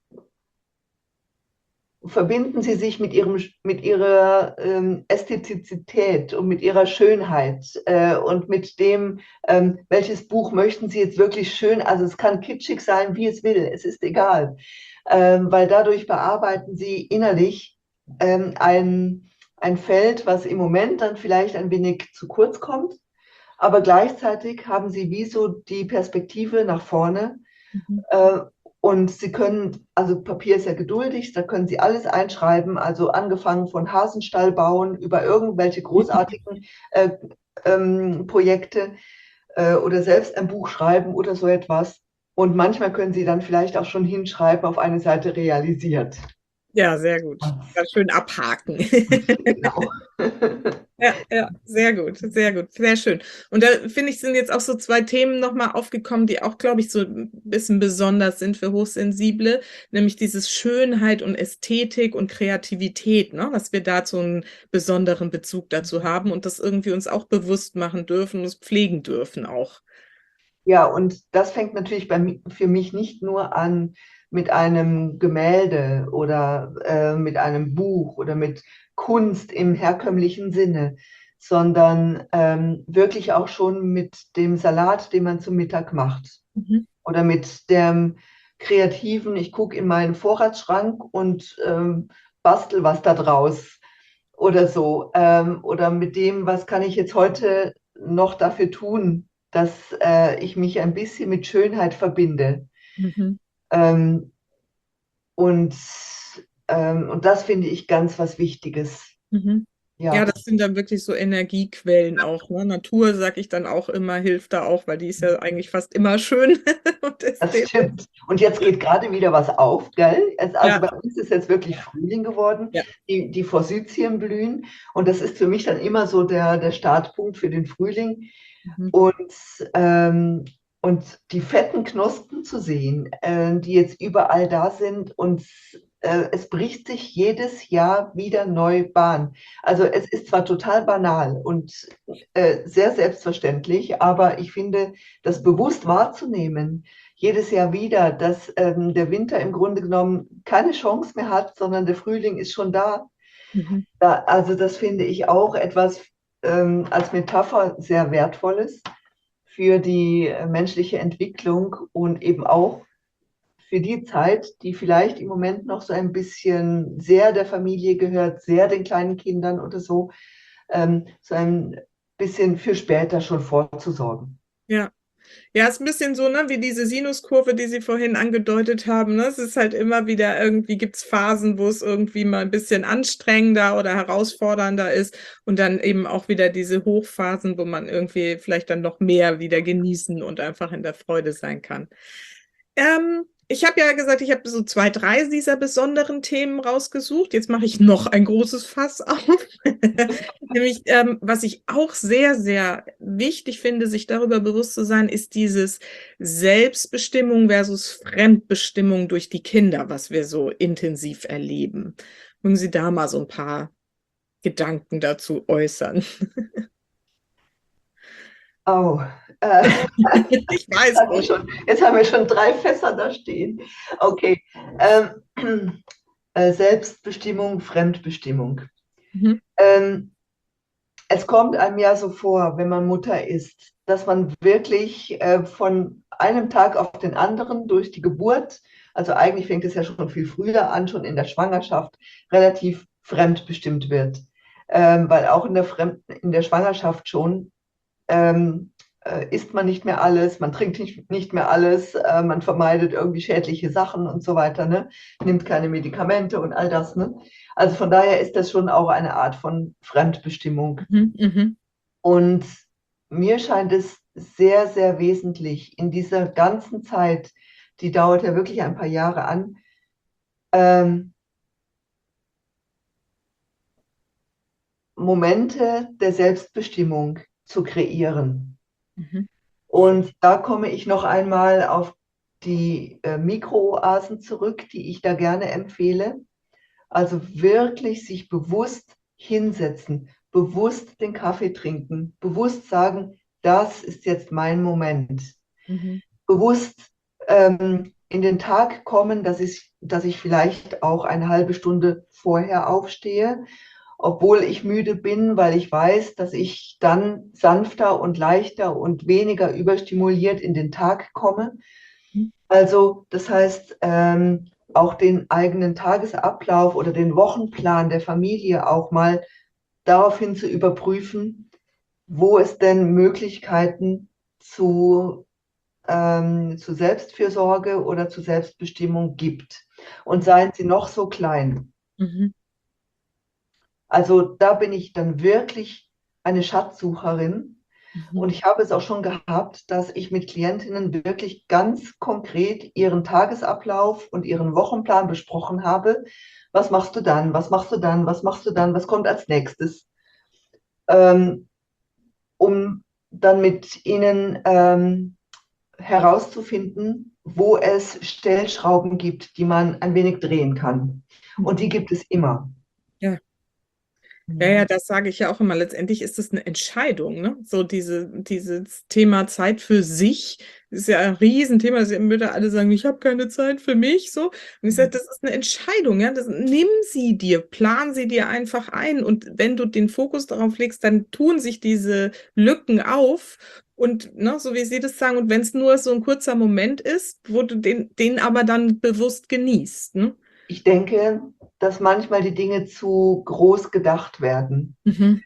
Speaker 2: verbinden Sie sich mit, ihrem, mit Ihrer ähm, Ästhetizität und mit Ihrer Schönheit äh, und mit dem, ähm, welches Buch möchten Sie jetzt wirklich schön, also es kann kitschig sein, wie es will, es ist egal, ähm, weil dadurch bearbeiten Sie innerlich ähm, ein, ein Feld, was im Moment dann vielleicht ein wenig zu kurz kommt, aber gleichzeitig haben Sie wie so die Perspektive nach vorne.
Speaker 1: Mhm.
Speaker 2: Äh, und Sie können, also Papier ist ja geduldig, da können Sie alles einschreiben, also angefangen von Hasenstall bauen über irgendwelche großartigen äh, ähm, Projekte äh, oder selbst ein Buch schreiben oder so etwas. Und manchmal können Sie dann vielleicht auch schon hinschreiben auf eine Seite realisiert.
Speaker 1: Ja, sehr gut. Ja, schön abhaken.
Speaker 2: Genau.
Speaker 1: Ja, ja, sehr gut, sehr gut, sehr schön. Und da finde ich, sind jetzt auch so zwei Themen nochmal aufgekommen, die auch, glaube ich, so ein bisschen besonders sind für Hochsensible, nämlich dieses Schönheit und Ästhetik und Kreativität, ne? Dass wir dazu einen besonderen Bezug dazu haben und das irgendwie uns auch bewusst machen dürfen, uns pflegen dürfen auch.
Speaker 2: Ja, und das fängt natürlich bei, mi- für mich nicht nur an mit einem Gemälde oder äh, mit einem Buch oder mit Kunst im herkömmlichen Sinne, sondern ähm, wirklich auch schon mit dem Salat, den man zum Mittag macht
Speaker 1: Mhm.
Speaker 2: oder mit dem kreativen, ich gucke in meinen Vorratsschrank und ähm, bastel was da draus oder so. Ähm, oder mit dem, was kann ich jetzt heute noch dafür tun, dass äh, ich mich ein bisschen mit Schönheit verbinde.
Speaker 1: Mhm.
Speaker 2: Ähm, und, ähm, und das finde ich ganz was Wichtiges.
Speaker 1: Mhm. Ja,
Speaker 2: Ja,
Speaker 1: das sind dann wirklich so Energiequellen auch, ne? Natur, sag ich dann auch immer, hilft da auch, weil die ist ja eigentlich fast immer schön und
Speaker 2: das
Speaker 1: ästhetisch.
Speaker 2: stimmt. Und jetzt geht gerade wieder was auf, gell? Es, also
Speaker 1: Ja,
Speaker 2: bei uns ist jetzt wirklich Frühling geworden,
Speaker 1: ja.
Speaker 2: die, die Forsythien blühen. Und das ist für mich dann immer so der, der Startpunkt für den Frühling.
Speaker 1: Mhm.
Speaker 2: Und, ähm, und die fetten Knospen zu sehen, äh, die jetzt überall da sind und äh, es bricht sich jedes Jahr wieder neu Bahn. Also es ist zwar total banal und äh, sehr selbstverständlich, aber ich finde, das bewusst wahrzunehmen, jedes Jahr wieder, dass ähm, der Winter im Grunde genommen keine Chance mehr hat, sondern der Frühling ist schon da.
Speaker 1: Mhm.
Speaker 2: Da also das finde ich auch etwas ähm, als Metapher sehr Wertvolles für die äh, menschliche Entwicklung und eben auch für die Zeit, die vielleicht im Moment noch so ein bisschen sehr der Familie gehört, sehr den kleinen Kindern oder so, ähm, so ein bisschen für später schon vorzusorgen.
Speaker 1: Ja. Ja, ist ein bisschen so, ne, wie diese Sinuskurve, die Sie vorhin angedeutet haben, ne? Es ist halt immer wieder irgendwie gibt's Phasen, wo es irgendwie mal ein bisschen anstrengender oder herausfordernder ist und dann eben auch wieder diese Hochphasen, wo man irgendwie vielleicht dann noch mehr wieder genießen und einfach in der Freude sein kann. Ähm, Ich habe ja gesagt, ich habe so zwei, drei dieser besonderen Themen rausgesucht. Jetzt mache ich noch ein großes Fass auf. Nämlich, ähm, was ich auch sehr, sehr wichtig finde, sich darüber bewusst zu sein, ist dieses Selbstbestimmung versus Fremdbestimmung durch die Kinder, was wir so intensiv erleben. Mögen Sie da mal so ein paar Gedanken dazu äußern?
Speaker 2: Oh, äh,
Speaker 1: Ich weiß.
Speaker 2: jetzt haben wir schon, jetzt haben wir schon drei Fässer da stehen. Okay. Ähm, äh, Selbstbestimmung, Fremdbestimmung.
Speaker 1: Mhm.
Speaker 2: Ähm, es kommt einem ja so vor, wenn man Mutter ist, dass man wirklich äh, von einem Tag auf den anderen durch die Geburt, also eigentlich fängt es ja schon viel früher an, schon in der Schwangerschaft, relativ fremdbestimmt wird. Ähm, weil auch in der, Fremd in der Schwangerschaft schon ähm, äh, isst man nicht mehr alles, man trinkt nicht, nicht mehr alles, äh, man vermeidet irgendwie schädliche Sachen und so weiter, ne? Nimmt keine Medikamente und all das. Ne? Also von daher ist das schon auch eine Art von Fremdbestimmung.
Speaker 1: Mhm. Mhm.
Speaker 2: Und mir scheint es sehr, sehr wesentlich in dieser ganzen Zeit, die dauert ja wirklich ein paar Jahre an, ähm, Momente der Selbstbestimmung zu kreieren.
Speaker 1: Mhm.
Speaker 2: Und da komme ich noch einmal auf die äh, Mikrooasen zurück, die ich da gerne empfehle. Also wirklich sich bewusst hinsetzen, bewusst den Kaffee trinken, bewusst sagen, das ist jetzt mein Moment.
Speaker 1: Mhm.
Speaker 2: Bewusst ähm, in den Tag kommen, dass ich, dass ich vielleicht auch eine halbe Stunde vorher aufstehe, obwohl ich müde bin, weil ich weiß, dass ich dann sanfter und leichter und weniger überstimuliert in den Tag komme.
Speaker 1: Mhm.
Speaker 2: Also das heißt, ähm, auch den eigenen Tagesablauf oder den Wochenplan der Familie auch mal daraufhin zu überprüfen, wo es denn Möglichkeiten zu, ähm, zu Selbstfürsorge oder zu Selbstbestimmung gibt. Und seien sie noch so klein.
Speaker 1: Mhm.
Speaker 2: Also da bin ich dann wirklich eine Schatzsucherin.
Speaker 1: Mhm.
Speaker 2: Und ich habe es auch schon gehabt, dass ich mit Klientinnen wirklich ganz konkret ihren Tagesablauf und ihren Wochenplan besprochen habe. Was machst du dann? Was machst du dann? Was machst du dann? Was kommt als nächstes? Ähm, um dann mit ihnen ähm, herauszufinden, wo es Stellschrauben gibt, die man ein wenig drehen kann. Und die
Speaker 1: Mhm.
Speaker 2: gibt es immer.
Speaker 1: Ja. Ja, ja, das sage ich ja auch immer. Letztendlich ist es eine Entscheidung, ne? So diese, dieses Thema Zeit für sich ist ja ein Riesenthema. Sie würde alle sagen, ich habe keine Zeit für mich, so. Und ich sage, das ist eine Entscheidung, ja. Das, nimm sie dir, plan sie dir einfach ein. Und wenn du den Fokus darauf legst, dann tun sich diese Lücken auf. Und ne, so wie Sie das sagen, und wenn es nur so ein kurzer Moment ist, wo du den, den aber dann bewusst genießt, ne?
Speaker 2: Ich denke, dass manchmal die Dinge zu groß gedacht werden.
Speaker 1: Mhm.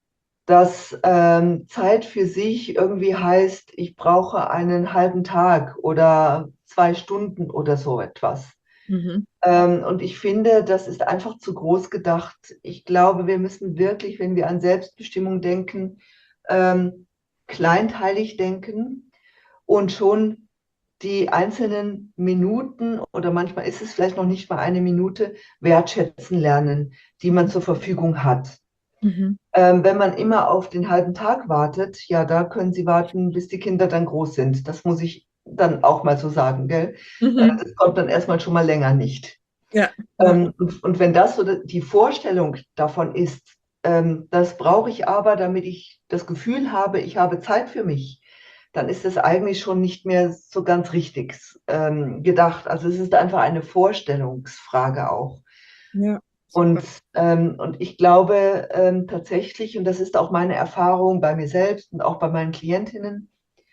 Speaker 2: Dass ähm, Zeit für sich irgendwie heißt, ich brauche einen halben Tag oder zwei Stunden oder so etwas.
Speaker 1: Mhm.
Speaker 2: Ähm, und ich finde, das ist einfach zu groß gedacht. Ich glaube, wir müssen wirklich, wenn wir an Selbstbestimmung denken, ähm, kleinteilig denken und schon die einzelnen Minuten oder manchmal ist es vielleicht noch nicht mal eine Minute wertschätzen lernen, die man zur Verfügung hat.
Speaker 1: Mhm.
Speaker 2: Ähm, wenn man immer auf den halben Tag wartet, ja, da können Sie warten, bis die Kinder dann groß sind. Das muss ich dann auch mal so sagen, gell? Äh,
Speaker 1: Mhm.
Speaker 2: das kommt dann erstmal schon mal länger nicht.
Speaker 1: Ja, ja.
Speaker 2: Ähm, und, und wenn das so die Vorstellung davon ist, ähm, das brauche ich aber, damit ich das Gefühl habe, ich habe Zeit für mich, dann ist es eigentlich schon nicht mehr so ganz richtig ähm, gedacht. Also es ist einfach eine Vorstellungsfrage auch.
Speaker 1: Ja,
Speaker 2: Und,
Speaker 1: super.
Speaker 2: ähm, und ich glaube ähm, tatsächlich, und das ist auch meine Erfahrung bei mir selbst und auch bei meinen Klientinnen,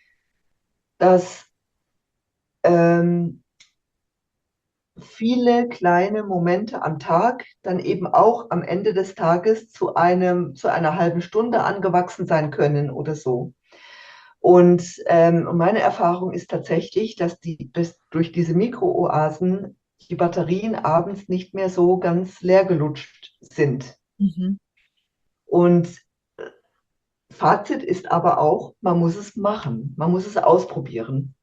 Speaker 2: dass ähm, viele kleine Momente am Tag dann eben auch am Ende des Tages zu einem, zu einer halben Stunde angewachsen sein können oder so. Und ähm, meine Erfahrung ist tatsächlich, dass die dass durch diese Mikrooasen die Batterien abends nicht mehr so ganz leer gelutscht sind.
Speaker 1: Mhm.
Speaker 2: Und Fazit ist aber auch, man muss es machen, man muss es ausprobieren.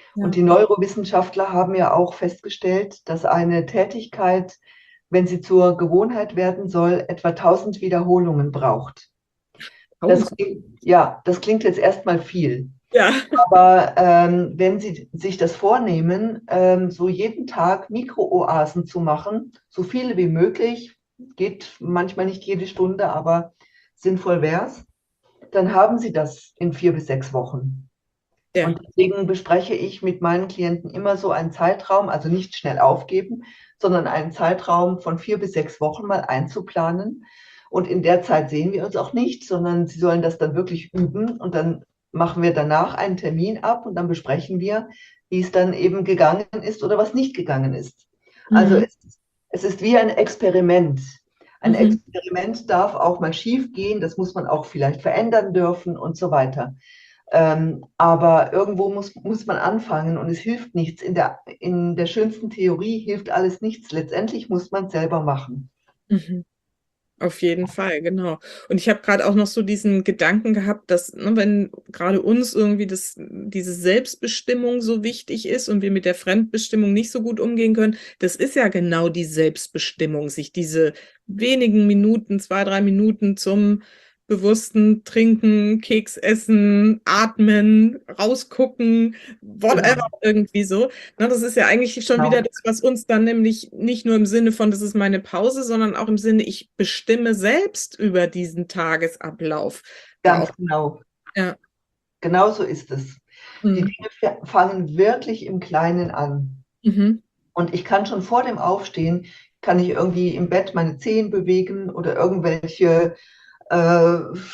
Speaker 2: Und
Speaker 1: Ja.
Speaker 2: die Neurowissenschaftler haben ja auch festgestellt, dass eine Tätigkeit, wenn sie zur Gewohnheit werden soll, etwa tausend Wiederholungen braucht. Das
Speaker 1: Tausend.
Speaker 2: klingt, ja, das klingt jetzt erstmal viel.
Speaker 1: Ja.
Speaker 2: Aber ähm, wenn Sie sich das vornehmen, ähm, so jeden Tag Mikrooasen zu machen, so viele wie möglich, geht manchmal nicht jede Stunde, aber sinnvoll wäre es, dann haben Sie das in vier bis sechs Wochen.
Speaker 1: Ja.
Speaker 2: Und deswegen bespreche ich mit meinen Klienten immer so einen Zeitraum, also nicht schnell aufgeben, sondern einen Zeitraum von vier bis sechs Wochen mal einzuplanen. Und in der Zeit sehen wir uns auch nicht, sondern sie sollen das dann wirklich üben. Und dann machen wir danach einen Termin ab und dann besprechen wir, wie es dann eben gegangen ist oder was nicht gegangen ist. Also
Speaker 1: Mhm.
Speaker 2: es, es ist wie ein Experiment. Ein
Speaker 1: Mhm.
Speaker 2: Experiment darf auch mal schief gehen, das muss man auch vielleicht verändern dürfen und so weiter. Ähm, aber irgendwo muss, muss man anfangen und es hilft nichts. In der, in der schönsten Theorie hilft alles nichts. Letztendlich muss man es selber machen.
Speaker 1: Mhm. Auf jeden Fall, genau. Und ich habe gerade auch noch so diesen Gedanken gehabt, dass, ne, wenn gerade uns irgendwie das, diese Selbstbestimmung so wichtig ist und wir mit der Fremdbestimmung nicht so gut umgehen können, das ist ja genau die Selbstbestimmung, sich diese wenigen Minuten, zwei, drei Minuten zum bewussten Trinken, Keks essen, atmen, rausgucken, whatever,
Speaker 2: Genau,
Speaker 1: irgendwie so. Na, das ist ja eigentlich schon wieder
Speaker 2: genau,
Speaker 1: das, was uns dann nämlich nicht nur im Sinne von, das ist meine Pause, sondern auch im Sinne, ich bestimme selbst über diesen Tagesablauf. Da auch,
Speaker 2: ganz genau.
Speaker 1: ja.
Speaker 2: Genau so ist es. Die
Speaker 1: Mhm.
Speaker 2: Dinge fangen wirklich im Kleinen an.
Speaker 1: Mhm.
Speaker 2: Und ich kann schon vor dem Aufstehen, kann ich irgendwie im Bett meine Zehen bewegen oder irgendwelche äh,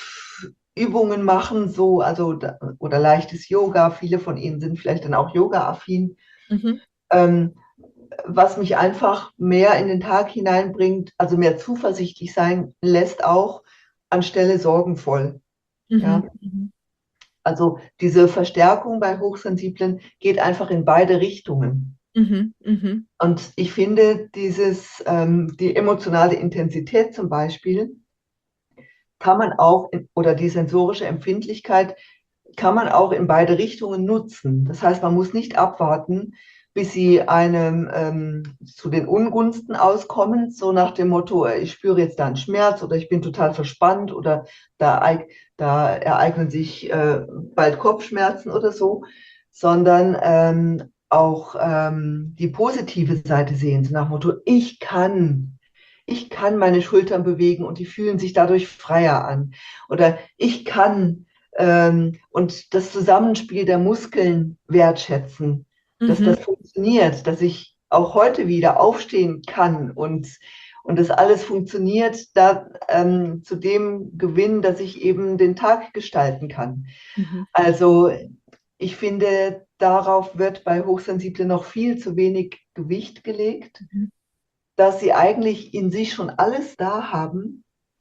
Speaker 2: Übungen machen, so, also, oder leichtes Yoga. Viele von Ihnen sind vielleicht dann auch Yoga-affin.
Speaker 1: Mhm.
Speaker 2: Ähm, was mich einfach mehr in den Tag hineinbringt, also mehr zuversichtlich sein lässt, auch anstelle sorgenvoll. Ja,
Speaker 1: Mhm. Mhm.
Speaker 2: also diese Verstärkung bei Hochsensiblen geht einfach in beide Richtungen.
Speaker 1: Mhm. Mhm.
Speaker 2: Und ich finde, dieses, ähm, die emotionale Intensität zum Beispiel kann man auch, in, oder die sensorische Empfindlichkeit kann man auch in beide Richtungen nutzen. Das heißt, man muss nicht abwarten, bis sie einem ähm, zu den Ungunsten auskommen, so nach dem Motto, äh, ich spüre jetzt da einen Schmerz oder ich bin total verspannt oder da, eig- da ereignen sich äh, bald Kopfschmerzen oder so, sondern ähm, auch ähm, die positive Seite sehen, so nach dem Motto, ich kann. Ich kann meine Schultern bewegen und die fühlen sich dadurch freier an. Oder ich kann ähm, und das Zusammenspiel der Muskeln wertschätzen, dass das
Speaker 1: Mhm.
Speaker 2: funktioniert, dass ich auch heute wieder aufstehen kann und, und das alles funktioniert, da ähm, zu dem Gewinn, dass ich eben den Tag gestalten kann.
Speaker 1: Mhm.
Speaker 2: Also ich finde, darauf wird bei Hochsensiblen noch viel zu wenig Gewicht gelegt,
Speaker 1: Mhm.
Speaker 2: dass sie eigentlich in sich schon alles da haben,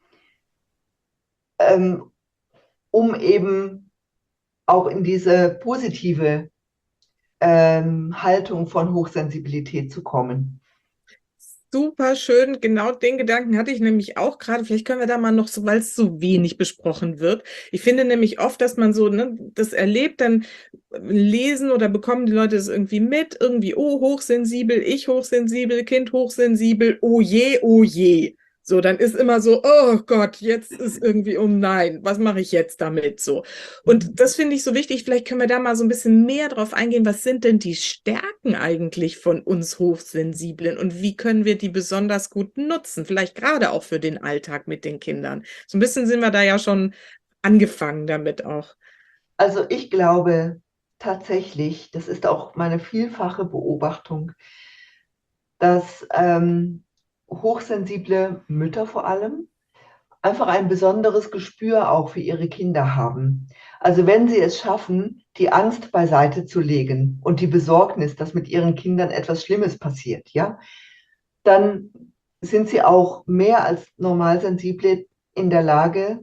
Speaker 2: ähm, um eben auch in diese positive ähm, Haltung von Hochsensibilität zu kommen.
Speaker 1: Super schön, genau den Gedanken hatte ich nämlich auch gerade. Vielleicht können wir da mal noch so, weil es so wenig besprochen wird. Ich finde nämlich oft, dass man so, ne, das erlebt, dann lesen oder bekommen die Leute das irgendwie mit, irgendwie, oh, hochsensibel, ich hochsensibel, Kind hochsensibel, oh je, oh je. So, dann ist immer so, oh Gott, jetzt ist irgendwie, oh nein, was mache ich jetzt damit? So. Und das finde ich so wichtig. Vielleicht können wir da mal so ein bisschen mehr drauf eingehen. Was sind denn die Stärken eigentlich von uns Hochsensiblen und wie können wir die besonders gut nutzen? Vielleicht gerade auch für den Alltag mit den Kindern. So ein bisschen sind wir da ja schon angefangen damit auch.
Speaker 2: Also ich glaube tatsächlich, das ist auch meine vielfache Beobachtung, dass ähm, hochsensible Mütter vor allem einfach ein besonderes Gespür auch für ihre Kinder haben. Also wenn sie es schaffen, die Angst beiseite zu legen und die Besorgnis, dass mit ihren Kindern etwas Schlimmes passiert, ja, dann sind sie auch mehr als Normalsensible in der Lage,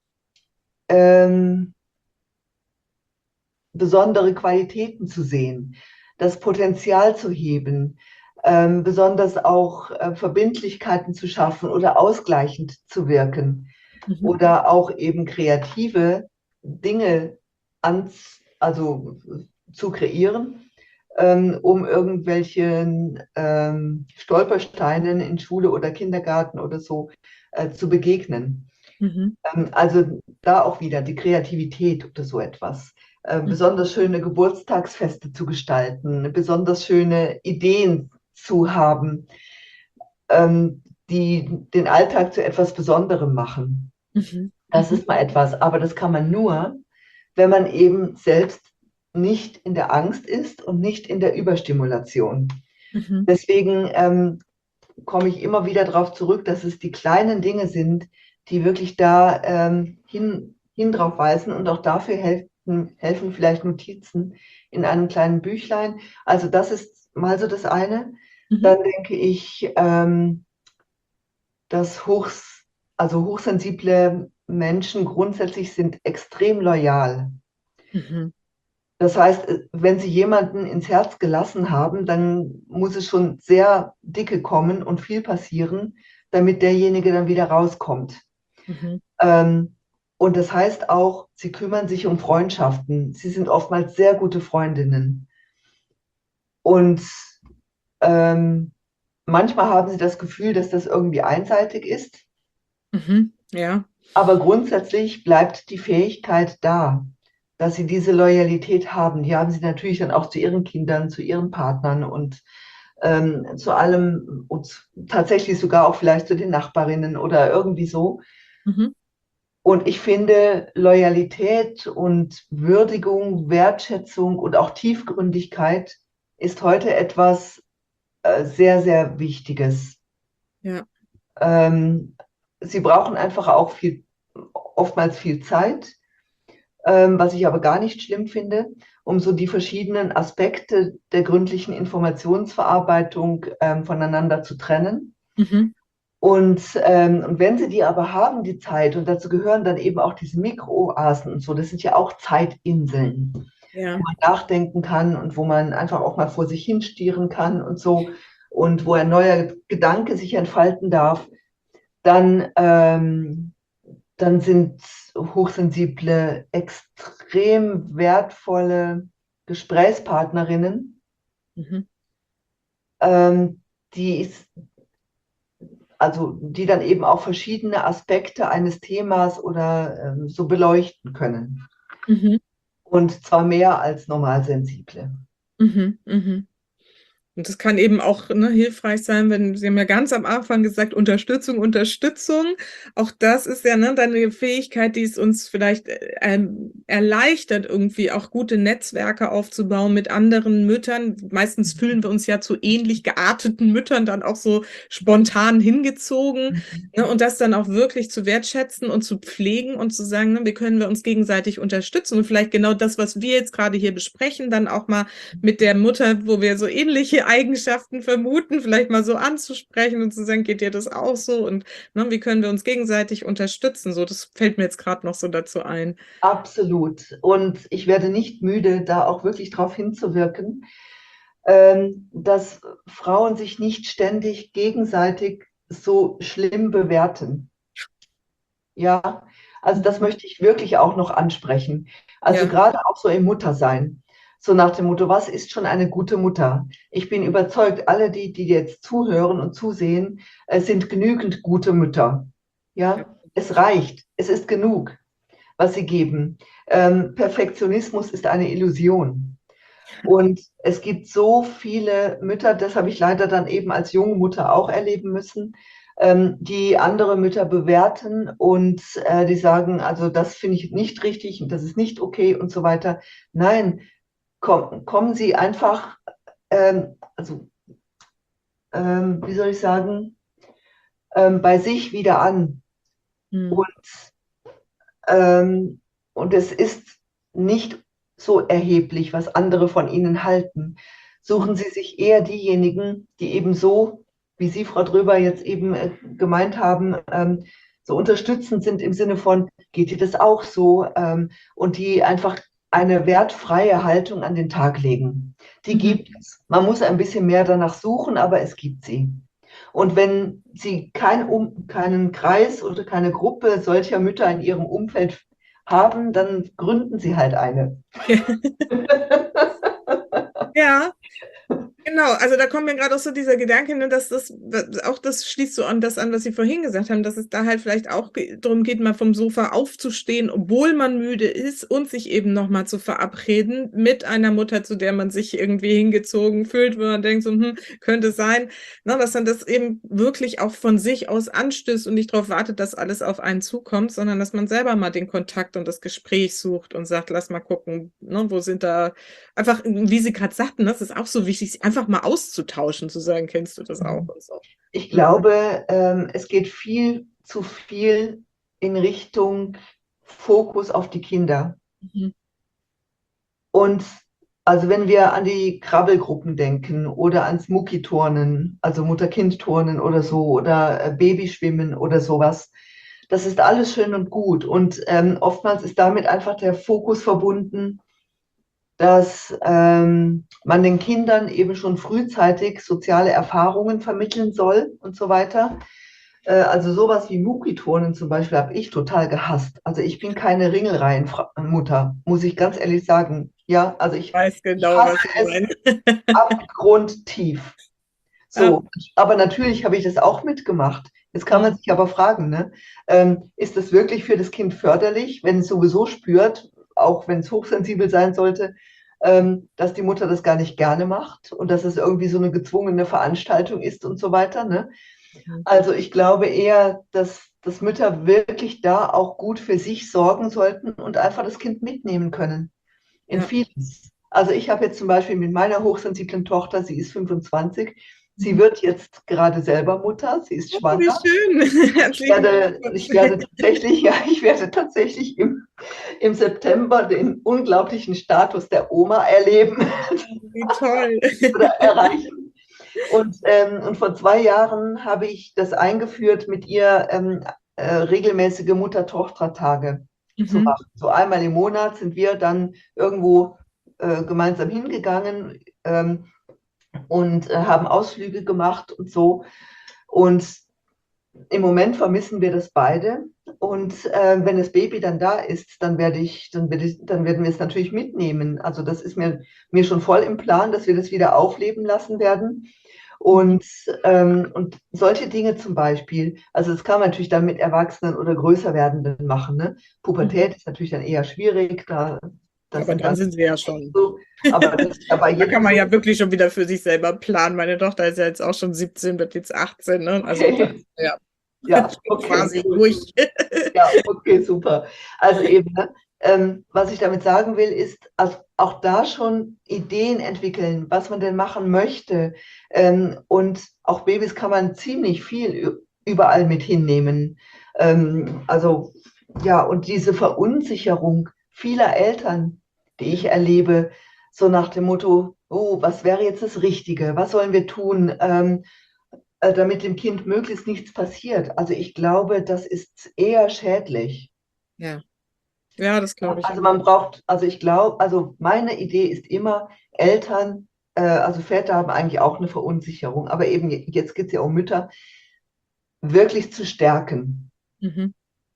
Speaker 2: ähm, besondere Qualitäten zu sehen, das Potenzial zu heben, ähm, besonders auch äh, Verbindlichkeiten zu schaffen oder ausgleichend zu wirken
Speaker 1: Mhm.
Speaker 2: oder auch eben kreative Dinge ans, also zu kreieren, ähm, um irgendwelchen ähm, Stolpersteinen in Schule oder Kindergarten oder so äh, zu begegnen.
Speaker 1: Mhm.
Speaker 2: Ähm, also da auch wieder die Kreativität oder so etwas. Äh, besonders schöne Geburtstagsfeste zu gestalten, besonders schöne Ideen zu haben, ähm, die den Alltag zu etwas Besonderem machen.
Speaker 1: Mhm.
Speaker 2: Das ist mal etwas, aber das kann man nur, wenn man eben selbst nicht in der Angst ist und nicht in der Überstimulation.
Speaker 1: Mhm.
Speaker 2: Deswegen ähm, komme ich immer wieder darauf zurück, dass es die kleinen Dinge sind, die wirklich da ähm, hin, hin drauf weisen, und auch dafür helfen, helfen vielleicht Notizen in einem kleinen Büchlein. Also das ist mal so das eine.
Speaker 1: Mhm.
Speaker 2: Dann denke ich, ähm, dass hochs, also hochsensible Menschen grundsätzlich sind extrem loyal.
Speaker 1: Mhm.
Speaker 2: Das heißt, äh, wenn Sie jemanden ins Herz gelassen haben, dann muss es schon sehr dicke kommen und viel passieren, damit derjenige dann wieder rauskommt.
Speaker 1: Mhm.
Speaker 2: Ähm, und das heißt auch, Sie kümmern sich um Freundschaften. Sie sind oftmals sehr gute Freundinnen. Und ähm, manchmal haben Sie das Gefühl, dass das irgendwie einseitig ist.
Speaker 1: Mhm. Ja.
Speaker 2: Aber grundsätzlich bleibt die Fähigkeit da, dass sie diese Loyalität haben. Die haben sie natürlich dann auch zu ihren Kindern, zu ihren Partnern und ähm, zu allem und tatsächlich sogar auch vielleicht zu den Nachbarinnen oder irgendwie so.
Speaker 1: Mhm.
Speaker 2: Und ich finde, Loyalität und Würdigung, Wertschätzung und auch Tiefgründigkeit ist heute etwas äh, sehr, sehr Wichtiges.
Speaker 1: Ja.
Speaker 2: Ähm, sie brauchen einfach auch viel, oftmals viel Zeit, ähm, was ich aber gar nicht schlimm finde, um so die verschiedenen Aspekte der gründlichen Informationsverarbeitung ähm, voneinander zu trennen.
Speaker 1: Mhm.
Speaker 2: Und, ähm, und wenn Sie die aber haben, die Zeit, und dazu gehören dann eben auch diese Mikrooasen und so, das sind ja auch Zeitinseln,
Speaker 1: Ja.
Speaker 2: wo man nachdenken kann und wo man einfach auch mal vor sich hinstieren kann und so, und wo ein neuer Gedanke sich entfalten darf, dann, ähm, dann sind Hochsensible extrem wertvolle Gesprächspartnerinnen,
Speaker 1: Mhm.
Speaker 2: ähm, die, ist, also, die dann eben auch verschiedene Aspekte eines Themas oder ähm, so beleuchten können.
Speaker 1: Mhm.
Speaker 2: Und zwar mehr als Normalsensible.
Speaker 1: Mhm. Mhm. Und das kann eben auch, ne, hilfreich sein, wenn Sie haben ja ganz am Anfang gesagt, Unterstützung, Unterstützung. Auch das ist ja, ne, dann 'ne Fähigkeit, die es uns vielleicht, äh, ähm, erleichtert, irgendwie auch gute Netzwerke aufzubauen mit anderen Müttern. Meistens fühlen wir uns ja zu ähnlich gearteten Müttern dann auch so spontan hingezogen, ne, und das dann auch wirklich zu wertschätzen und zu pflegen und zu sagen, ne, wie können wir uns gegenseitig unterstützen und vielleicht genau das, was wir jetzt gerade hier besprechen, dann auch mal mit der Mutter, wo wir so ähnliche Eigenschaften vermuten, vielleicht mal so anzusprechen und zu sagen: „Geht dir das auch so?“ Und, ne, wie können wir uns gegenseitig unterstützen? So, das fällt mir jetzt grad noch so dazu ein.
Speaker 2: Absolut. Und ich werde nicht müde, da auch wirklich darauf hinzuwirken, ähm, dass Frauen sich nicht ständig gegenseitig so schlimm bewerten. Ja, also das
Speaker 1: Mhm.
Speaker 2: möchte ich wirklich auch noch ansprechen. Also
Speaker 1: Ja.
Speaker 2: gerade auch so im Muttersein. So nach dem Motto, was ist schon eine gute Mutter? Ich bin überzeugt, alle die, die jetzt zuhören und zusehen, äh, sind genügend gute Mütter.
Speaker 1: Ja.
Speaker 2: Ja, es reicht. Es ist genug, was sie geben. Ähm, Perfektionismus ist eine Illusion. Und es gibt so viele Mütter, das habe ich leider dann eben als junge Mutter auch erleben müssen, ähm, die andere Mütter bewerten und äh, die sagen, also das finde ich nicht richtig und das ist nicht okay und so weiter. Nein, komm, kommen Sie einfach, ähm, also ähm, wie soll ich sagen, ähm, bei sich wieder an.
Speaker 1: Mhm.
Speaker 2: Und, ähm, und es ist nicht so erheblich, was andere von Ihnen halten.
Speaker 1: Mhm.
Speaker 2: Suchen Sie sich eher diejenigen, die eben so, wie Sie, Frau Dröber, jetzt eben äh, gemeint haben, ähm, so unterstützend sind im Sinne von, geht dir das auch so? Ähm, und die einfach eine wertfreie Haltung an den Tag legen. Die
Speaker 1: Mhm.
Speaker 2: gibt es. Man muss ein bisschen mehr danach suchen, aber es gibt sie. Und wenn Sie kein, um, keinen Kreis oder keine Gruppe solcher Mütter in Ihrem Umfeld haben, dann gründen Sie halt eine.
Speaker 1: Ja. Ja. Genau, also da kommt mir gerade auch so dieser Gedanke, ne, dass das, auch das schließt so an das an, was Sie vorhin gesagt haben, dass es da halt vielleicht auch darum geht, mal vom Sofa aufzustehen, obwohl man müde ist und sich eben nochmal zu verabreden mit einer Mutter, zu der man sich irgendwie hingezogen fühlt, wo man denkt, so, hm, könnte sein, ne, dass man das eben wirklich auch von sich aus anstößt und nicht darauf wartet, dass alles auf einen zukommt, sondern dass man selber mal den Kontakt und das Gespräch sucht und sagt, lass mal gucken, ne, wo sind da einfach, wie Sie gerade sagten, das ist auch so wichtig, sich einfach mal auszutauschen, zu sagen, kennst du das auch und so.
Speaker 2: Ich glaube, ähm, es geht viel zu viel in Richtung Fokus auf die Kinder.
Speaker 1: Mhm.
Speaker 2: Und also wenn wir an die Krabbelgruppen denken oder ans Muckiturnen, also Mutter-Kind-Turnen oder so, oder äh, Babyschwimmen oder sowas, das ist alles schön und gut. Und ähm, oftmals ist damit einfach der Fokus verbunden, dass ähm, man den Kindern eben schon frühzeitig soziale Erfahrungen vermitteln soll und so weiter. Äh, also sowas wie Muckiturnen zum Beispiel habe ich total gehasst. Also ich bin keine Ringelreihenmutter, muss ich ganz ehrlich sagen. Ja, also ich,
Speaker 1: Ich weiß
Speaker 2: ich
Speaker 1: genau,
Speaker 2: hasse
Speaker 1: was Sie
Speaker 2: es
Speaker 1: meinen.
Speaker 2: abgrundtief.
Speaker 1: Ja.
Speaker 2: So, aber natürlich habe ich das auch mitgemacht. Jetzt kann man
Speaker 1: Mhm.
Speaker 2: sich aber fragen, ne? Ähm, ist das wirklich für das Kind förderlich, wenn es sowieso spürt, auch wenn es hochsensibel sein sollte, ähm, dass die Mutter das gar nicht gerne macht und dass es irgendwie so eine gezwungene Veranstaltung ist und so weiter, ne?
Speaker 1: Mhm.
Speaker 2: Also ich glaube eher, dass, dass Mütter wirklich da auch gut für sich sorgen sollten und einfach das Kind mitnehmen können in
Speaker 1: Ja.
Speaker 2: vieles. Also ich habe jetzt zum Beispiel mit meiner hochsensiblen Tochter, sie ist fünfundzwanzig, sie
Speaker 1: Mhm.
Speaker 2: wird jetzt gerade selber Mutter, sie ist
Speaker 1: Oh, wie
Speaker 2: schwanger.
Speaker 1: schön.
Speaker 2: Ich
Speaker 1: Herzlichen
Speaker 2: werde,
Speaker 1: Glückwunsch.
Speaker 2: ich werde tatsächlich, ja, ich werde tatsächlich im, im September den unglaublichen Status der Oma erleben
Speaker 1: Wie toll.
Speaker 2: oder erreichen. Und, ähm, und vor zwei Jahren habe ich das eingeführt, mit ihr ähm, äh, regelmäßige Mutter-Tochter-Tage zu
Speaker 1: Mhm.
Speaker 2: machen. So einmal im Monat sind wir dann irgendwo äh, gemeinsam hingegangen ähm, und äh, haben Ausflüge gemacht und so. Und im Moment vermissen wir das beide. Und äh, wenn das Baby dann da ist, dann werde ich, dann werde ich, dann werden wir es natürlich mitnehmen. Also das ist mir, mir schon voll im Plan, dass wir das wieder aufleben lassen werden. Und, ähm, und solche Dinge zum Beispiel, also das kann man natürlich dann mit Erwachsenen oder größer werdenden machen. Ne?
Speaker 1: Mhm.
Speaker 2: Pubertät ist natürlich dann eher schwierig, da, das
Speaker 1: Aber
Speaker 2: sind
Speaker 1: dann
Speaker 2: dann
Speaker 1: sind Sie ja schon.
Speaker 2: so, aber das ist ja bei
Speaker 1: Da kann
Speaker 2: jedem
Speaker 1: man
Speaker 2: so.
Speaker 1: ja wirklich schon wieder für sich selber planen. Meine Tochter ist ja jetzt auch schon siebzehn, wird jetzt achtzehn, ne? Also das,
Speaker 2: Okay.
Speaker 1: ja,
Speaker 2: Ja,
Speaker 1: schon
Speaker 2: okay,
Speaker 1: quasi
Speaker 2: gut.
Speaker 1: durch.
Speaker 2: Ja, okay, super. Also eben, ne? Ähm, was ich damit sagen will, ist, also auch da schon Ideen entwickeln, was man denn machen möchte. Ähm, und auch Babys kann man ziemlich viel ü- überall mit hinnehmen. Ähm, also ja, und diese Verunsicherung vieler Eltern, die ich erlebe, so nach dem Motto, oh, was wäre jetzt das Richtige? Was sollen wir tun? Ähm, äh, damit dem Kind möglichst nichts passiert. Also ich glaube, das ist eher schädlich.
Speaker 1: Ja, ja, das glaube ich
Speaker 2: Also
Speaker 1: auch.
Speaker 2: man braucht, also ich glaube, also meine Idee ist immer, Eltern, äh, also Väter haben eigentlich auch eine Verunsicherung, aber eben jetzt geht es ja um Mütter, wirklich zu stärken.
Speaker 1: Mhm.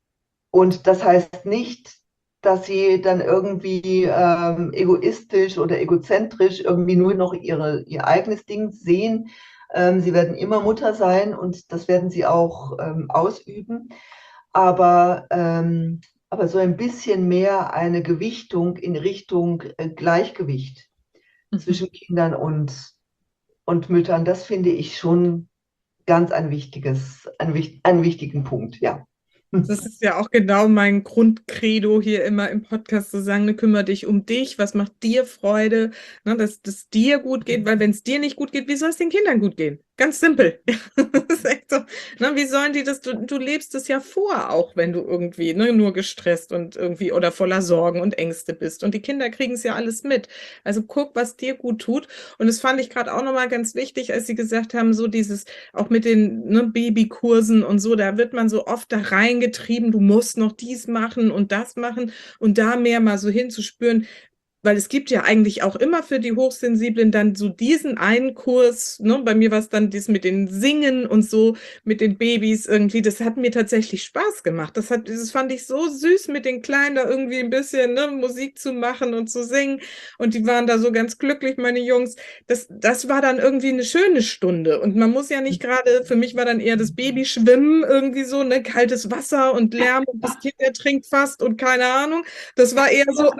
Speaker 2: Und das heißt nicht, dass sie dann irgendwie ähm, egoistisch oder egozentrisch irgendwie nur noch ihre, ihr eigenes Ding sehen. Ähm, sie werden immer Mutter sein und das werden sie auch ähm, ausüben. Aber, ähm, aber so ein bisschen mehr eine Gewichtung in Richtung äh, Gleichgewicht
Speaker 1: Mhm.
Speaker 2: zwischen Kindern und, und Müttern, das finde ich schon ganz ein wichtiges, ein, wich- einen wichtigen Punkt, ja.
Speaker 1: Das ist ja auch genau mein Grundcredo hier immer im Podcast zu sagen, ne, kümmere dich um dich, was macht dir Freude, ne, dass es dir gut geht, weil wenn es dir nicht gut geht, wie soll es den Kindern gut gehen? Ganz simpel. Das ist echt so, ne, wie sollen die das, du, du lebst es ja vor, auch wenn du irgendwie ne, nur gestresst und irgendwie oder voller Sorgen und Ängste bist. Und die Kinder kriegen es ja alles mit. Also guck, was dir gut tut. Und das fand ich gerade auch nochmal ganz wichtig, als Sie gesagt haben, so dieses, auch mit den ne, Babykursen und so, da wird man so oft da reingetrieben, du musst noch dies machen und das machen und da mehr mal so hinzuspüren, Weil es gibt ja eigentlich auch immer für die Hochsensiblen dann so diesen einen Kurs, ne? Bei mir war es dann das mit den Singen und so, mit den Babys irgendwie. Das hat mir tatsächlich Spaß gemacht. Das hat, das fand ich so süß, mit den Kleinen da irgendwie ein bisschen, ne, Musik zu machen und zu singen. Und die waren da so ganz glücklich, meine Jungs. Das, das war dann irgendwie eine schöne Stunde. Und man muss ja nicht gerade, für mich war dann eher das Babyschwimmen irgendwie so, ne, kaltes Wasser und Lärm und das Kind ertrinkt fast und keine Ahnung. Das war eher so,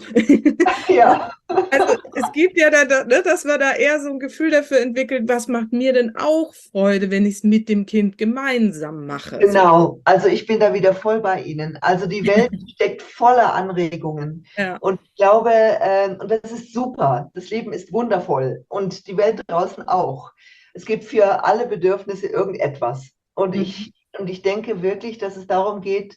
Speaker 2: Ja,
Speaker 1: also es gibt ja da, da, ne, dass wir da eher so ein Gefühl dafür entwickeln, was macht mir denn auch Freude, wenn ich es mit dem Kind gemeinsam mache. So,
Speaker 2: genau. Also ich bin da wieder voll bei Ihnen. Also die Welt steckt voller Anregungen.
Speaker 1: ja.
Speaker 2: Und ich glaube, ähm, und das ist super. Das Leben ist wundervoll. Und die Welt draußen auch. Es gibt für alle Bedürfnisse irgendetwas. Und
Speaker 1: Mhm.
Speaker 2: ich, und ich denke wirklich, dass es darum geht,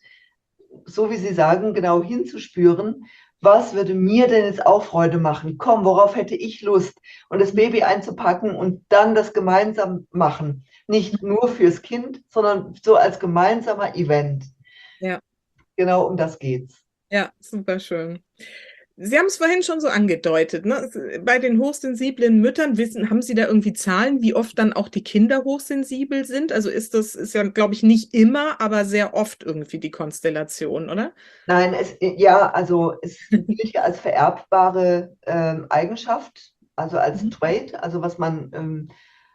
Speaker 2: so wie Sie sagen, genau hinzuspüren, was würde mir denn jetzt auch Freude machen? Komm, worauf hätte ich Lust? Und das Baby einzupacken und dann das gemeinsam machen. Nicht nur fürs Kind, sondern so als gemeinsamer Event.
Speaker 1: Ja,
Speaker 2: Genau um das geht's.
Speaker 1: ja, super schön. Sie haben es vorhin schon so angedeutet, ne? Bei den hochsensiblen Müttern wissen, haben Sie da irgendwie Zahlen, wie oft dann auch die Kinder hochsensibel sind? Also ist das, ist ja, glaube ich, nicht immer, aber sehr oft irgendwie die Konstellation, oder?
Speaker 2: Nein, es, ja, also es gilt ja als vererbbare ähm, Eigenschaft, also als
Speaker 1: Mhm.
Speaker 2: Trait, also was man ähm,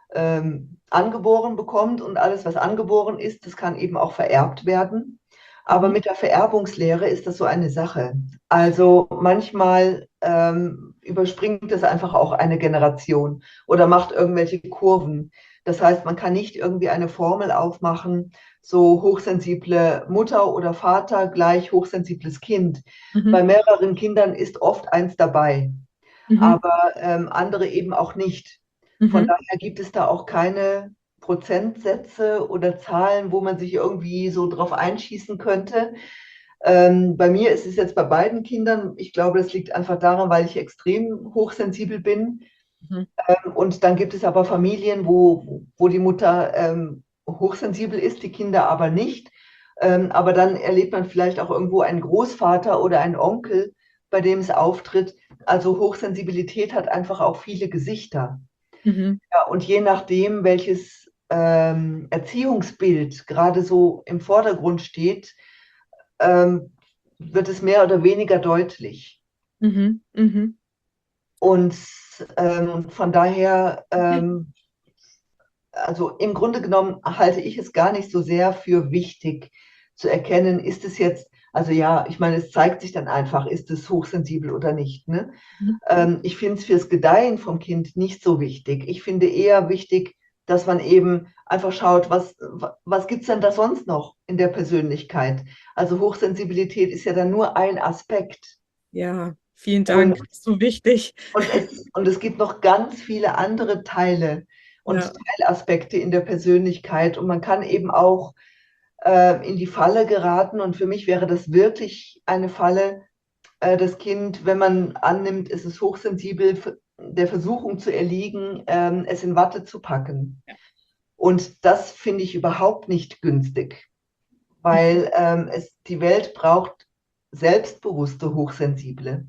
Speaker 2: ähm, angeboren bekommt und alles, was angeboren ist, das kann eben auch vererbt werden. Aber
Speaker 1: Mhm.
Speaker 2: mit der Vererbungslehre ist das so eine Sache. Also manchmal ähm, überspringt es einfach auch eine Generation oder macht irgendwelche Kurven. Das heißt, man kann nicht irgendwie eine Formel aufmachen, so hochsensible Mutter oder Vater gleich hochsensibles Kind. Bei
Speaker 1: Mhm.
Speaker 2: mehreren Kindern ist oft eins dabei,
Speaker 1: Mhm.
Speaker 2: aber ähm, andere eben auch nicht. Von
Speaker 1: Mhm.
Speaker 2: daher gibt es da auch keine Prozentsätze oder Zahlen, wo man sich irgendwie so drauf einschießen könnte. Ähm, bei mir ist es jetzt bei beiden Kindern, ich glaube, das liegt einfach daran, weil ich extrem hochsensibel bin.
Speaker 1: Mhm.
Speaker 2: Ähm, und dann gibt es aber Familien, wo, wo die Mutter ähm, hochsensibel ist, die Kinder aber nicht. Ähm, aber dann erlebt man vielleicht auch irgendwo einen Großvater oder einen Onkel, bei dem es auftritt. Also Hochsensibilität hat einfach auch viele Gesichter.
Speaker 1: Mhm.
Speaker 2: Ja, und je nachdem, welches ähm, Erziehungsbild gerade so im Vordergrund steht, ähm, wird es mehr oder weniger deutlich.
Speaker 1: Mhm. Mhm.
Speaker 2: Und ähm, von daher, ähm, also im Grunde genommen halte ich es gar nicht so sehr für wichtig zu erkennen, ist es jetzt, also ja, ich meine, es zeigt sich dann einfach, ist es hochsensibel oder nicht. Ne?
Speaker 1: Mhm.
Speaker 2: Ähm, ich finde es fürs Gedeihen vom Kind nicht so wichtig. Ich finde eher wichtig, dass man eben einfach schaut, was, was gibt es denn da sonst noch in der Persönlichkeit? Also Hochsensibilität ist ja dann nur ein Aspekt.
Speaker 1: Ja, vielen
Speaker 2: Und,
Speaker 1: Dank. So wichtig.
Speaker 2: und, es, und es gibt noch ganz viele andere Teile
Speaker 1: Ja.
Speaker 2: und Teilaspekte in der Persönlichkeit. Und man kann eben auch äh, in die Falle geraten. Und für mich wäre das wirklich eine Falle, äh, das Kind, wenn man annimmt, es ist hochsensibel, der Versuchung zu erliegen, ähm, es in Watte zu packen. Und das finde ich überhaupt nicht günstig,
Speaker 1: Mhm.
Speaker 2: weil ähm, es, die Welt braucht selbstbewusste Hochsensible.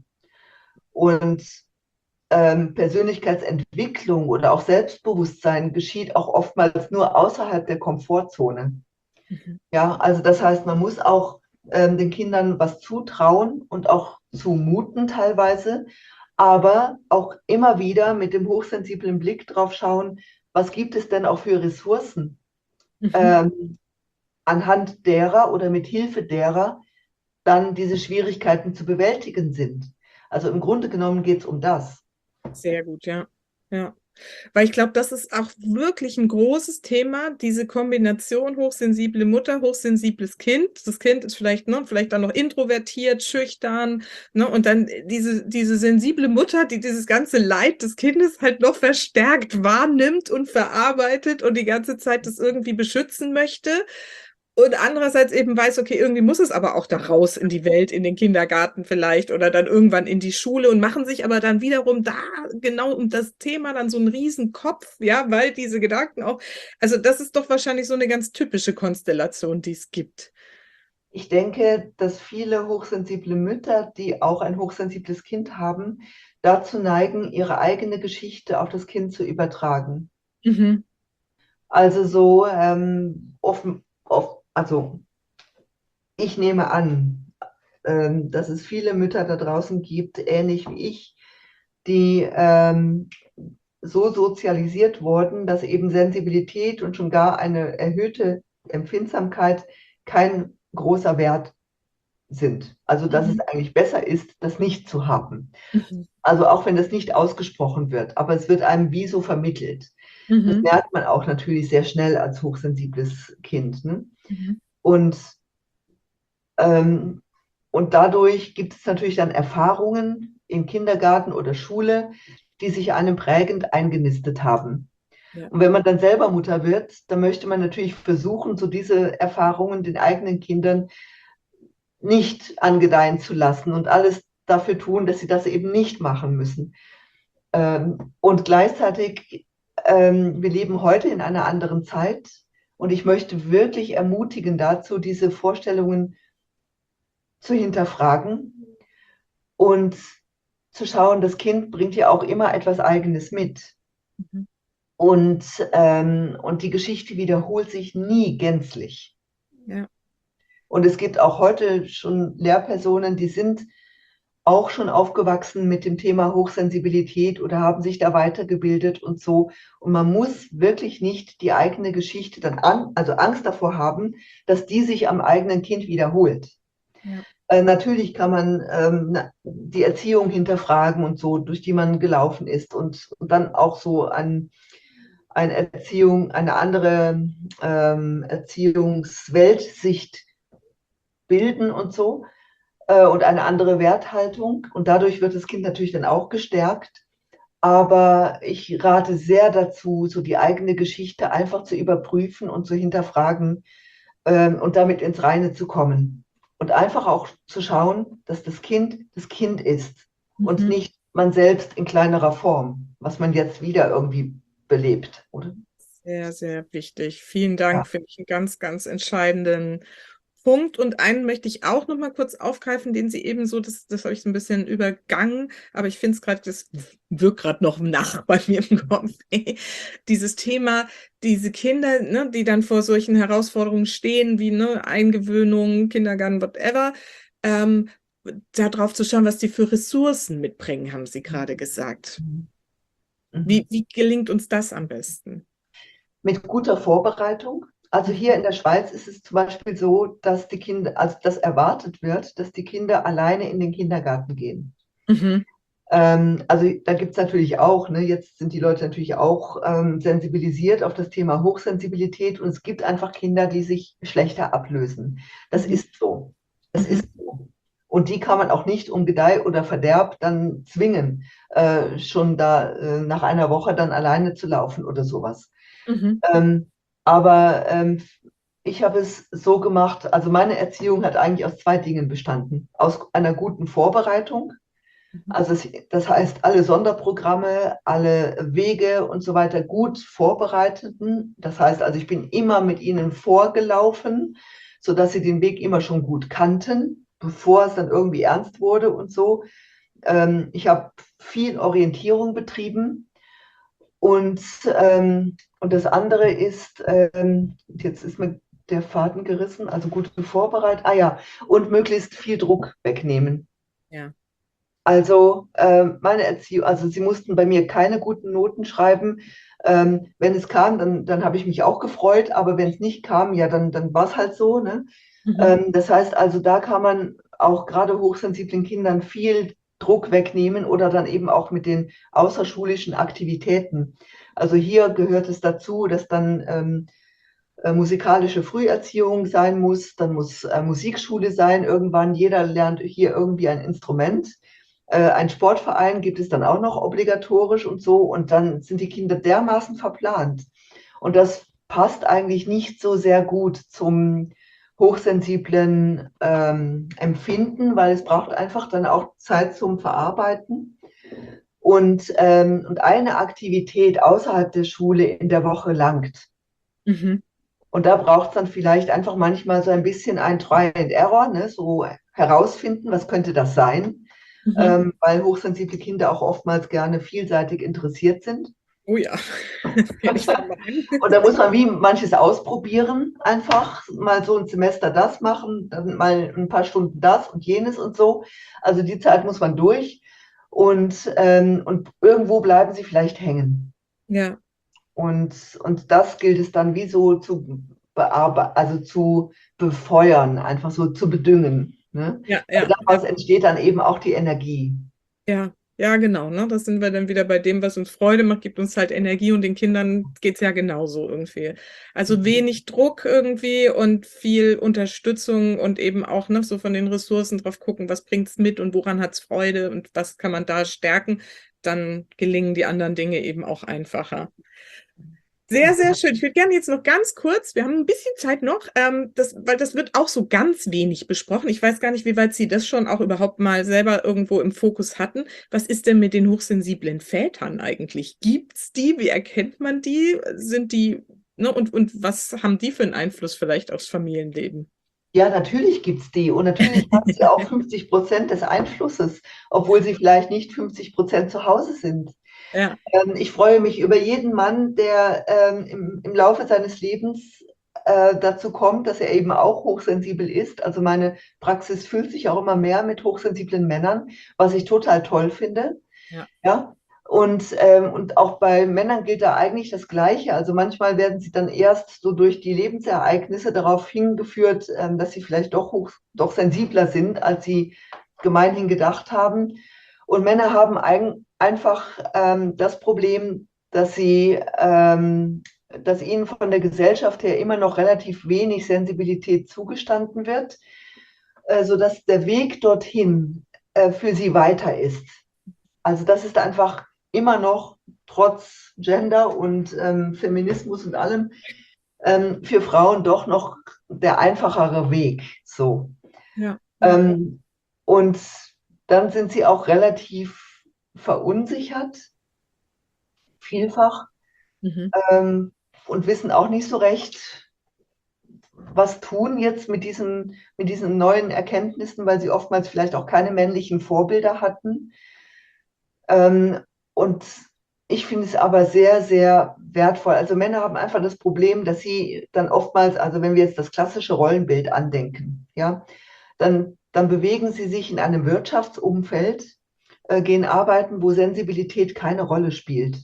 Speaker 2: Und ähm, Persönlichkeitsentwicklung oder auch Selbstbewusstsein geschieht auch oftmals nur außerhalb der Komfortzone.
Speaker 1: Mhm.
Speaker 2: Ja, also das heißt, man muss auch ähm, den Kindern was zutrauen und auch zumuten teilweise, aber auch immer wieder mit dem hochsensiblen Blick drauf schauen, was gibt es denn auch für Ressourcen,
Speaker 1: Mhm.
Speaker 2: ähm, anhand derer oder mit Hilfe derer dann diese Schwierigkeiten zu bewältigen sind. Also im Grunde genommen geht es um das.
Speaker 1: Sehr gut, ja. Ja. Weil ich glaube, das ist auch wirklich ein großes Thema, diese Kombination hochsensible Mutter, hochsensibles Kind. Das Kind ist vielleicht, ne, vielleicht dann noch introvertiert, schüchtern, ne, und dann diese, diese sensible Mutter, die dieses ganze Leid des Kindes halt noch verstärkt wahrnimmt und verarbeitet und die ganze Zeit das irgendwie beschützen möchte. Und andererseits eben weiß, okay, irgendwie muss es aber auch da raus in die Welt, in den Kindergarten vielleicht oder dann irgendwann in die Schule und machen sich aber dann wiederum da genau um das Thema dann so einen Riesenkopf, ja, weil diese Gedanken auch, also das ist doch wahrscheinlich so eine ganz typische Konstellation, die es gibt.
Speaker 2: Ich denke, dass viele hochsensible Mütter, die auch ein hochsensibles Kind haben, dazu neigen, ihre eigene Geschichte auf das Kind zu übertragen.
Speaker 1: Mhm.
Speaker 2: Also so ähm, offen, off, also ich nehme an, ähm, dass es viele Mütter da draußen gibt, ähnlich wie ich, die ähm, so sozialisiert wurden, dass eben Sensibilität und schon gar eine erhöhte Empfindsamkeit kein großer Wert sind. Also dass es
Speaker 1: Mhm.
Speaker 2: eigentlich besser ist, das nicht zu haben.
Speaker 1: Mhm.
Speaker 2: Also auch wenn das nicht ausgesprochen wird, aber es wird einem wie so vermittelt. Das
Speaker 1: Mhm.
Speaker 2: merkt man auch natürlich sehr schnell als hochsensibles Kind. Ne?
Speaker 1: Mhm.
Speaker 2: Und, ähm, und dadurch gibt es natürlich dann Erfahrungen im Kindergarten oder Schule, die sich einem prägend eingenistet haben.
Speaker 1: Ja.
Speaker 2: Und wenn man dann selber Mutter wird, dann möchte man natürlich versuchen, so diese Erfahrungen den eigenen Kindern nicht angedeihen zu lassen und alles dafür tun, dass sie das eben nicht machen müssen. Ähm, und gleichzeitig, ähm, wir leben heute in einer anderen Zeit und ich möchte wirklich ermutigen dazu, diese Vorstellungen zu hinterfragen und zu schauen, das Kind bringt ja auch immer etwas Eigenes mit.
Speaker 1: Mhm.
Speaker 2: Und, ähm, und die Geschichte wiederholt sich nie gänzlich.
Speaker 1: Ja.
Speaker 2: Und es gibt auch heute schon Lehrpersonen, die sind auch schon aufgewachsen mit dem Thema Hochsensibilität oder haben sich da weitergebildet und so. Und man muss wirklich nicht die eigene Geschichte dann an, also Angst davor haben, dass die sich am eigenen Kind wiederholt.
Speaker 1: Ja.
Speaker 2: Äh, natürlich kann man ähm, die Erziehung hinterfragen und so, durch die man gelaufen ist und, und dann auch so ein, eine Erziehung, eine andere ähm, Erziehungsweltsicht bilden und so äh, und eine andere Werthaltung. Und dadurch wird das Kind natürlich dann auch gestärkt. Aber ich rate sehr dazu, so die eigene Geschichte einfach zu überprüfen und zu hinterfragen ähm, und damit ins Reine zu kommen. Und einfach auch zu schauen, dass das Kind das Kind ist und
Speaker 1: Mhm.
Speaker 2: nicht man selbst in kleinerer Form, was man jetzt wieder irgendwie belebt, oder?
Speaker 1: Sehr, sehr wichtig. Vielen
Speaker 2: Ja.
Speaker 1: Dank, finde ich einen ganz, ganz entscheidenden Punkt. Und einen möchte ich auch noch mal kurz aufgreifen, den Sie eben so, das, das habe ich so ein bisschen übergangen, aber ich finde es gerade, das wirkt gerade noch nach bei mir im Kopf. Dieses Thema, diese Kinder, ne, die dann vor solchen Herausforderungen stehen, wie ne, Eingewöhnung, Kindergarten, whatever, ähm, darauf zu schauen, was die für Ressourcen mitbringen, haben Sie gerade gesagt.
Speaker 2: Mhm.
Speaker 1: Wie,
Speaker 2: Mhm.
Speaker 1: wie gelingt uns das am besten?
Speaker 2: Mit guter Vorbereitung. Also hier in der Schweiz ist es zum Beispiel so, dass die Kinder, also dass erwartet wird, dass die Kinder alleine in den Kindergarten gehen.
Speaker 1: Mhm.
Speaker 2: Ähm, also da gibt es natürlich auch, ne, jetzt sind die Leute natürlich auch ähm, sensibilisiert auf das Thema Hochsensibilität und es gibt einfach Kinder, die sich schlechter ablösen. Das
Speaker 1: Mhm.
Speaker 2: ist so. Das
Speaker 1: Mhm.
Speaker 2: ist so. Und die kann man auch nicht um Gedeih oder Verderb dann zwingen, äh, schon da äh, nach einer Woche dann alleine zu laufen oder sowas.
Speaker 1: Mhm.
Speaker 2: Ähm, aber ähm, ich habe es so gemacht, also meine Erziehung hat eigentlich aus zwei Dingen bestanden. Aus einer guten Vorbereitung,
Speaker 1: Mhm.
Speaker 2: also es, das heißt, alle Sonderprogramme, alle Wege und so weiter gut vorbereiteten. Das heißt also, ich bin immer mit ihnen vorgelaufen, sodass sie den Weg immer schon gut kannten, bevor es dann irgendwie ernst wurde und so. Ähm, ich habe viel Orientierung betrieben und, ähm, und das andere ist, ähm, jetzt ist mir der Faden gerissen, also gute Vorbereitung, ah ja, und möglichst viel Druck wegnehmen.
Speaker 1: Ja.
Speaker 2: Also ähm, meine Erziehung, also sie mussten bei mir keine guten Noten schreiben. Ähm, wenn es kam, dann, dann habe ich mich auch gefreut, aber wenn es nicht kam, ja, dann, dann war es halt so. Ne?
Speaker 1: Mhm.
Speaker 2: Ähm, das heißt also, da kann man auch gerade hochsensiblen Kindern viel Druck wegnehmen oder dann eben auch mit den außerschulischen Aktivitäten. Also hier gehört es dazu, dass dann ähm, äh, musikalische Früherziehung sein muss, dann muss äh, Musikschule sein irgendwann. Jeder lernt hier irgendwie ein Instrument. Äh, ein Sportverein gibt es dann auch noch obligatorisch und so. Und dann sind die Kinder dermaßen verplant. Und das passt eigentlich nicht so sehr gut zum hochsensiblen ähm, Empfinden, weil es braucht einfach dann auch Zeit zum Verarbeiten. Und, ähm, und eine Aktivität außerhalb der Schule in der Woche langt.
Speaker 1: Mhm.
Speaker 2: Und da braucht es dann vielleicht einfach manchmal so ein bisschen ein Try and Error, ne? So herausfinden, was könnte das sein,
Speaker 1: Mhm.
Speaker 2: ähm, weil hochsensible Kinder auch oftmals gerne vielseitig interessiert sind.
Speaker 1: Oh ja, das kenne ich von meinen.
Speaker 2: Und da muss man wie manches ausprobieren, einfach mal so ein Semester das machen, dann mal ein paar Stunden das und jenes und so. Also die Zeit muss man durch und, ähm, und irgendwo bleiben sie vielleicht hängen.
Speaker 1: Ja,
Speaker 2: Und, und das gilt es dann wie so zu bearbeiten, also zu befeuern, einfach so zu bedüngen. Ne?
Speaker 1: ja,
Speaker 2: Weil
Speaker 1: ja, ja,
Speaker 2: daraus entsteht dann eben auch die Energie.
Speaker 1: ja, ja, genau, ne? Das sind wir dann wieder bei dem, was uns Freude macht, gibt uns halt Energie und den Kindern geht es ja genauso irgendwie. Also wenig Druck irgendwie und viel Unterstützung und eben auch ne, so von den Ressourcen drauf gucken, was bringt es mit und woran hat es Freude und was kann man da stärken, dann gelingen die anderen Dinge eben auch einfacher. Sehr, sehr schön. Ich würde gerne jetzt noch ganz kurz, wir haben ein bisschen Zeit noch, ähm, das, weil das wird auch so ganz wenig besprochen. Ich weiß gar nicht, wie weit Sie das schon auch überhaupt mal selber irgendwo im Fokus hatten. Was ist denn mit den hochsensiblen Vätern eigentlich? Gibt's die? Wie erkennt man die? Sind die, ne, und, und was haben die für einen Einfluss vielleicht aufs Familienleben?
Speaker 2: Ja, natürlich gibt es die und natürlich haben sie auch fünfzig Prozent des Einflusses, obwohl sie vielleicht nicht fünfzig Prozent zu Hause sind.
Speaker 1: Ja,
Speaker 2: Ähm, ich freue mich über jeden Mann, der ähm, im, im Laufe seines Lebens äh, dazu kommt, dass er eben auch hochsensibel ist. Also meine Praxis füllt sich auch immer mehr mit hochsensiblen Männern, was ich total toll finde.
Speaker 1: ja,
Speaker 2: Ja. Und, ähm, und auch bei Männern gilt da eigentlich das Gleiche. Also manchmal werden sie dann erst so durch die Lebensereignisse darauf hingeführt, ähm, dass sie vielleicht doch, hoch, doch sensibler sind, als sie gemeinhin gedacht haben. Und Männer haben ein, einfach ähm, das Problem, dass sie, ähm, dass ihnen von der Gesellschaft her immer noch relativ wenig Sensibilität zugestanden wird, äh, sodass der Weg dorthin äh, für sie weiter ist. Also das ist einfach immer noch trotz Gender und ähm, Feminismus und allem ähm, für Frauen doch noch der einfachere Weg. So.
Speaker 1: ja, ja.
Speaker 2: Ähm, und dann sind sie auch relativ verunsichert, vielfach,
Speaker 1: Mhm.
Speaker 2: ähm, und wissen auch nicht so recht, was tun jetzt mit diesen, mit diesen neuen Erkenntnissen, weil sie oftmals vielleicht auch keine männlichen Vorbilder hatten. Ähm, und ich finde es aber sehr, sehr wertvoll. Also Männer haben einfach das Problem, dass sie dann oftmals, also wenn wir jetzt das klassische Rollenbild andenken, ja, dann, dann bewegen sie sich in einem Wirtschaftsumfeld, äh, gehen arbeiten, wo Sensibilität keine Rolle spielt.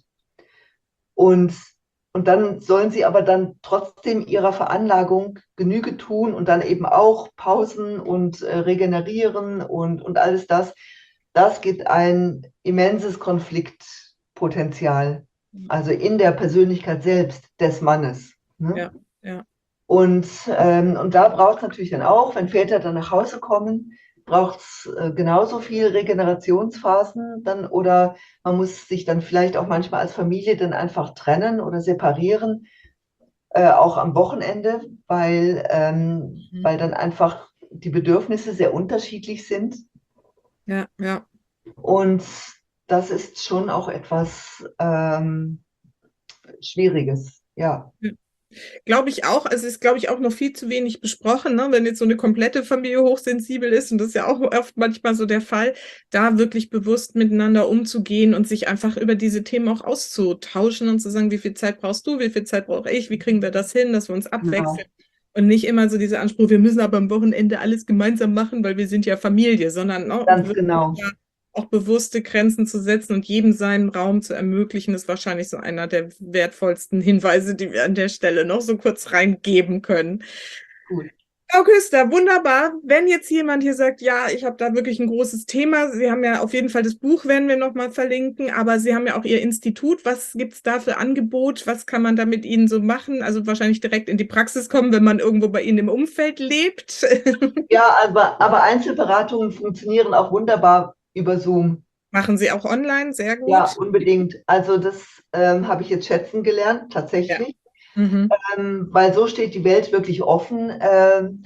Speaker 2: Und, und dann sollen sie aber dann trotzdem ihrer Veranlagung Genüge tun und dann eben auch Pausen und äh, regenerieren und, und alles das. Das gibt ein immenses Konfliktpotenzial, also in der Persönlichkeit selbst des Mannes. Ne?
Speaker 1: Ja, ja,
Speaker 2: Und, ähm, und da braucht es natürlich dann auch, wenn Väter dann nach Hause kommen, braucht es äh, genauso viel Regenerationsphasen dann oder man muss sich dann vielleicht auch manchmal als Familie dann einfach trennen oder separieren, äh, auch am Wochenende, weil, ähm,
Speaker 1: mhm.
Speaker 2: weil dann einfach die Bedürfnisse sehr unterschiedlich sind.
Speaker 1: Ja, ja.
Speaker 2: Und das ist schon auch etwas ähm, Schwieriges, ja.
Speaker 1: Glaube ich auch. Also es ist, glaube ich, auch noch viel zu wenig besprochen, ne? Wenn jetzt so eine komplette Familie hochsensibel ist, und das ist ja auch oft manchmal so der Fall, da wirklich bewusst miteinander umzugehen und sich einfach über diese Themen auch auszutauschen und zu sagen, wie viel Zeit brauchst du, wie viel Zeit brauche ich, wie kriegen wir das hin, dass wir uns
Speaker 2: Genau,
Speaker 1: abwechseln. Und nicht immer so dieser Anspruch, wir müssen aber am Wochenende alles gemeinsam machen, weil wir sind ja Familie, sondern ne,
Speaker 2: ganz genau.
Speaker 1: auch bewusste Grenzen zu setzen und jedem seinen Raum zu ermöglichen, ist wahrscheinlich so einer der wertvollsten Hinweise, die wir an der Stelle noch so kurz reingeben können.
Speaker 2: Gut.
Speaker 1: Frau Küster, wunderbar. Wenn jetzt jemand hier sagt, ja, ich habe da wirklich ein großes Thema, Sie haben ja auf jeden Fall das Buch, werden wir nochmal verlinken, aber Sie haben ja auch Ihr Institut. Was gibt es da für Angebot? Was kann man da mit Ihnen so machen? Also wahrscheinlich direkt in die Praxis kommen, wenn man irgendwo bei Ihnen im Umfeld lebt.
Speaker 2: Ja, aber, aber Einzelberatungen funktionieren auch wunderbar über Zoom.
Speaker 1: Machen Sie auch online, sehr
Speaker 2: Ja,
Speaker 1: gut.
Speaker 2: unbedingt. Also das ähm, habe ich jetzt schätzen gelernt,
Speaker 1: Ja.
Speaker 2: tatsächlich,
Speaker 1: Mhm.
Speaker 2: ähm, weil so steht die Welt wirklich offen. Ähm,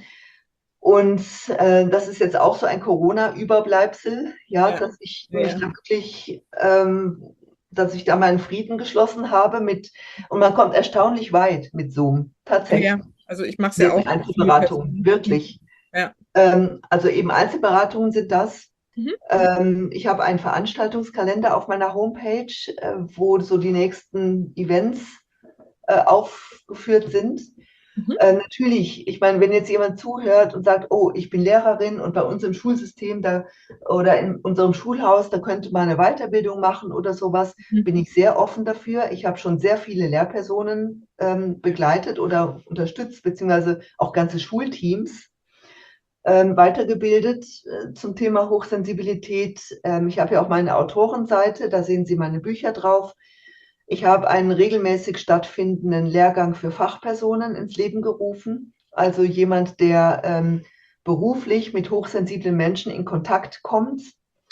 Speaker 2: und äh, das ist jetzt auch so ein Corona-Überbleibsel, ja,
Speaker 1: Ja,
Speaker 2: dass ich mich
Speaker 1: ja.
Speaker 2: da wirklich ähm, dass ich da meinen Frieden geschlossen habe mit, und man kommt erstaunlich weit mit Zoom, tatsächlich.
Speaker 1: Ja, also ich mache es ja
Speaker 2: Mit
Speaker 1: auch.
Speaker 2: Einzelberatungen, wirklich.
Speaker 1: Ja.
Speaker 2: Ähm, also eben Einzelberatungen sind das.
Speaker 1: Mhm.
Speaker 2: Ähm, ich habe einen Veranstaltungskalender auf meiner Homepage, äh, wo so die nächsten Events äh, aufgeführt sind.
Speaker 1: Mhm.
Speaker 2: Äh, natürlich, ich meine, wenn jetzt jemand zuhört und sagt, oh, ich bin Lehrerin und bei uns im Schulsystem da oder in unserem Schulhaus, da könnte man eine Weiterbildung machen oder sowas,
Speaker 1: Mhm.
Speaker 2: bin ich sehr offen dafür. Ich habe schon sehr viele Lehrpersonen ähm, begleitet oder unterstützt, beziehungsweise auch ganze Schulteams ähm, weitergebildet äh, zum Thema Hochsensibilität. Ähm, ich habe ja auch meine Autorenseite, da sehen Sie meine Bücher drauf. Ich habe einen regelmäßig stattfindenden Lehrgang für Fachpersonen ins Leben gerufen. Also jemand, der ähm, beruflich mit hochsensiblen Menschen in Kontakt kommt,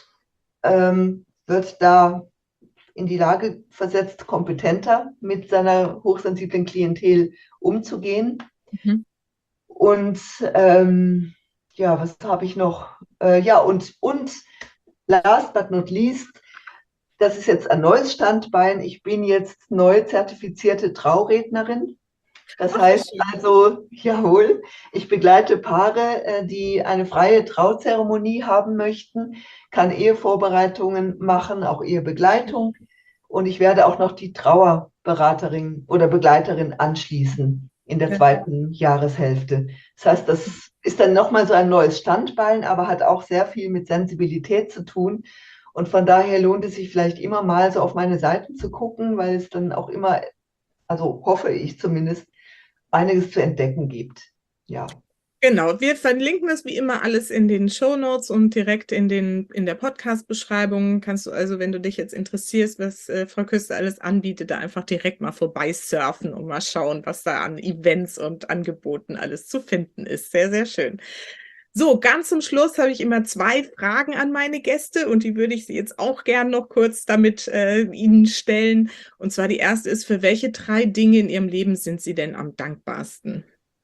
Speaker 2: ähm, wird da in die Lage versetzt, kompetenter mit seiner hochsensiblen Klientel umzugehen.
Speaker 1: Mhm.
Speaker 2: Und ähm, ja, was habe ich noch? Äh, ja, und, und last but not least, das ist jetzt ein neues Standbein. Ich bin jetzt neu zertifizierte Traurednerin. Das
Speaker 1: Ach,
Speaker 2: heißt also, jawohl, ich begleite Paare, äh, die eine freie Trauzeremonie haben möchten, kann Ehevorbereitungen machen, auch Ehebegleitung. Und ich werde auch noch die Trauerberaterin oder Begleiterin anschließen in der
Speaker 1: ja.
Speaker 2: zweiten Jahreshälfte. Das heißt, das ist dann nochmal so ein neues Standbein, aber hat auch sehr viel mit Sensibilität zu tun. Und von daher lohnt es sich vielleicht immer mal so auf meine Seiten zu gucken, weil es dann auch immer, also hoffe ich zumindest, einiges zu entdecken gibt. Ja.
Speaker 1: Genau, wir verlinken das wie immer alles in den Shownotes und direkt in den in der Podcast-Beschreibung. Kannst du also, wenn du dich jetzt interessierst, was äh, Frau Küster alles anbietet, da einfach direkt mal vorbeisurfen und mal schauen, was da an Events und Angeboten alles zu finden ist. Sehr, sehr schön. So, ganz zum Schluss habe ich immer zwei Fragen an meine Gäste und die würde ich sie jetzt auch gern noch kurz damit äh, Ihnen stellen. Und zwar die erste ist, für welche drei Dinge in Ihrem Leben sind Sie denn am dankbarsten?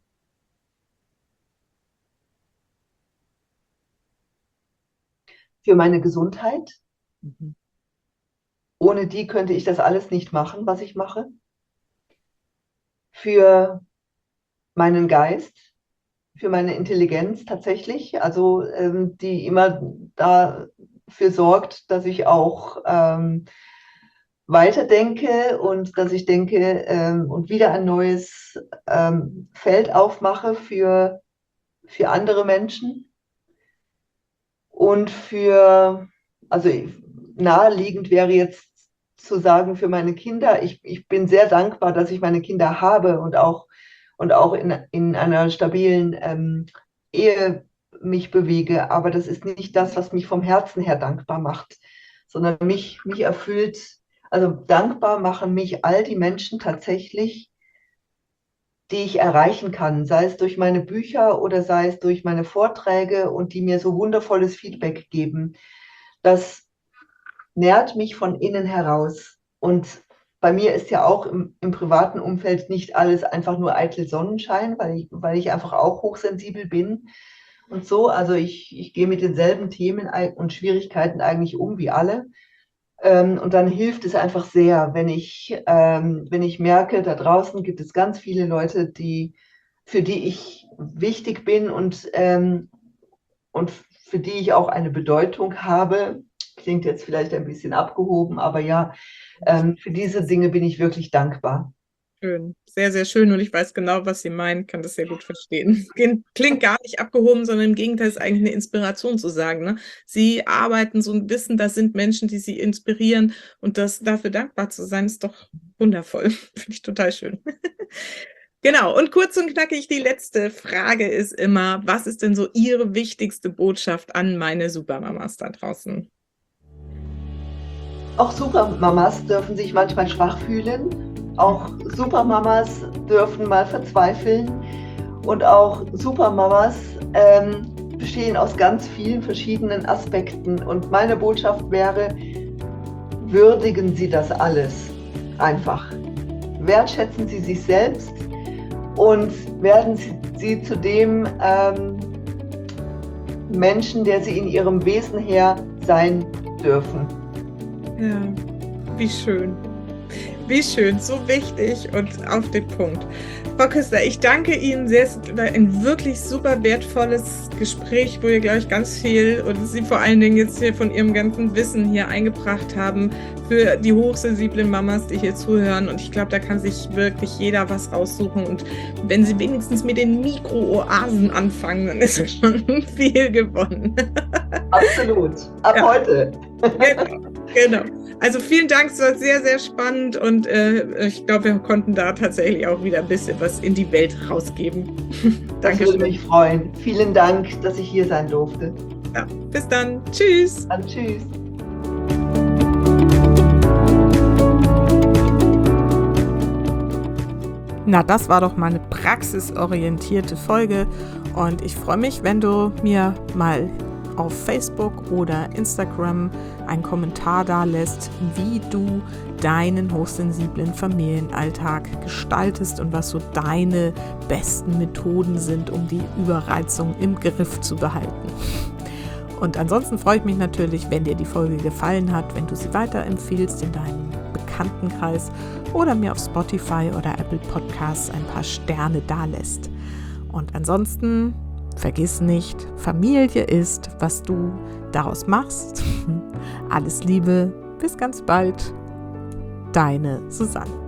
Speaker 2: Für meine Gesundheit.
Speaker 1: Mhm.
Speaker 2: Ohne die könnte ich das alles nicht machen, was ich mache. Für meinen Geist, für meine Intelligenz tatsächlich, also ähm, die immer dafür sorgt, dass ich auch ähm, weiterdenke und dass ich denke ähm, und wieder ein neues ähm, Feld aufmache für, für andere Menschen. Und für, also naheliegend wäre jetzt zu sagen, für meine Kinder, ich, ich bin sehr dankbar, dass ich meine Kinder habe und auch, und auch in, in einer stabilen ähm, Ehe mich bewege. Aber das ist nicht das, was mich vom Herzen her dankbar macht, sondern mich, mich erfüllt, also dankbar machen mich all die Menschen tatsächlich, die ich erreichen kann, sei es durch meine Bücher oder sei es durch meine Vorträge und die mir so wundervolles Feedback geben. Das nährt mich von innen heraus. Und bei mir ist ja auch im, im privaten Umfeld nicht alles einfach nur eitel Sonnenschein, weil ich, weil ich einfach auch hochsensibel bin und so. Also ich, ich gehe mit denselben Themen und Schwierigkeiten eigentlich um wie alle. Ähm, und dann hilft es einfach sehr, wenn ich, ähm, wenn ich merke, da draußen gibt es ganz viele Leute, die, für die ich wichtig bin und, ähm, und für die ich auch eine Bedeutung habe. Klingt jetzt vielleicht ein bisschen abgehoben, aber ja, ähm, für diese Dinge bin ich wirklich dankbar.
Speaker 1: Schön, sehr, sehr schön und ich weiß genau, was Sie meinen, kann das sehr gut verstehen. Klingt gar nicht abgehoben, sondern im Gegenteil ist eigentlich eine Inspiration zu sagen. Ne? Sie arbeiten so ein Wissen, das sind Menschen, die Sie inspirieren und das dafür dankbar zu sein, ist doch wundervoll. Finde ich total schön. Genau, und kurz und knackig, die letzte Frage ist immer, was ist denn so Ihre wichtigste Botschaft an meine Supermamas da draußen?
Speaker 2: Auch Supermamas dürfen sich manchmal schwach fühlen. Auch Supermamas dürfen mal verzweifeln. Und auch Supermamas ähm, bestehen aus ganz vielen verschiedenen Aspekten. Und meine Botschaft wäre, würdigen Sie das alles einfach. Wertschätzen Sie sich selbst und werden Sie, Sie zu dem ähm, Menschen, der Sie in Ihrem Wesen her sein dürfen.
Speaker 1: Ja, wie schön. Wie schön, so wichtig und auf den Punkt. Frau Küster, ich danke Ihnen sehr. Es war ein wirklich super wertvolles Gespräch, wo ihr, glaube ich, ganz viel und Sie vor allen Dingen jetzt hier von Ihrem ganzen Wissen hier eingebracht haben für die hochsensiblen Mamas, die hier zuhören. Und ich glaube, da kann sich wirklich jeder was raussuchen. Und wenn Sie wenigstens mit den Mikro-Oasen anfangen, dann ist schon viel gewonnen.
Speaker 2: Absolut. Ab
Speaker 1: ja.
Speaker 2: heute.
Speaker 1: Genau. Genau. Also vielen Dank, es war sehr, sehr spannend und äh, ich glaube, wir konnten da tatsächlich auch wieder ein bisschen was in die Welt rausgeben.
Speaker 2: Das würde mich freuen. Vielen Dank, dass ich hier sein durfte.
Speaker 1: Ja, bis dann. Tschüss.
Speaker 2: Dann tschüss.
Speaker 1: Na, das war doch mal eine praxisorientierte Folge und ich freue mich, wenn du mir mal auf Facebook oder Instagram einen Kommentar da lässt, wie du deinen hochsensiblen Familienalltag gestaltest und was so deine besten Methoden sind, um die Überreizung im Griff zu behalten. Und ansonsten freue ich mich natürlich, wenn dir die Folge gefallen hat, wenn du sie weiterempfiehlst in deinem Bekanntenkreis oder mir auf Spotify oder Apple Podcasts ein paar Sterne dalässt. Und ansonsten vergiss nicht, Familie ist, was du daraus machst. Alles Liebe, bis ganz bald. Deine Susanne.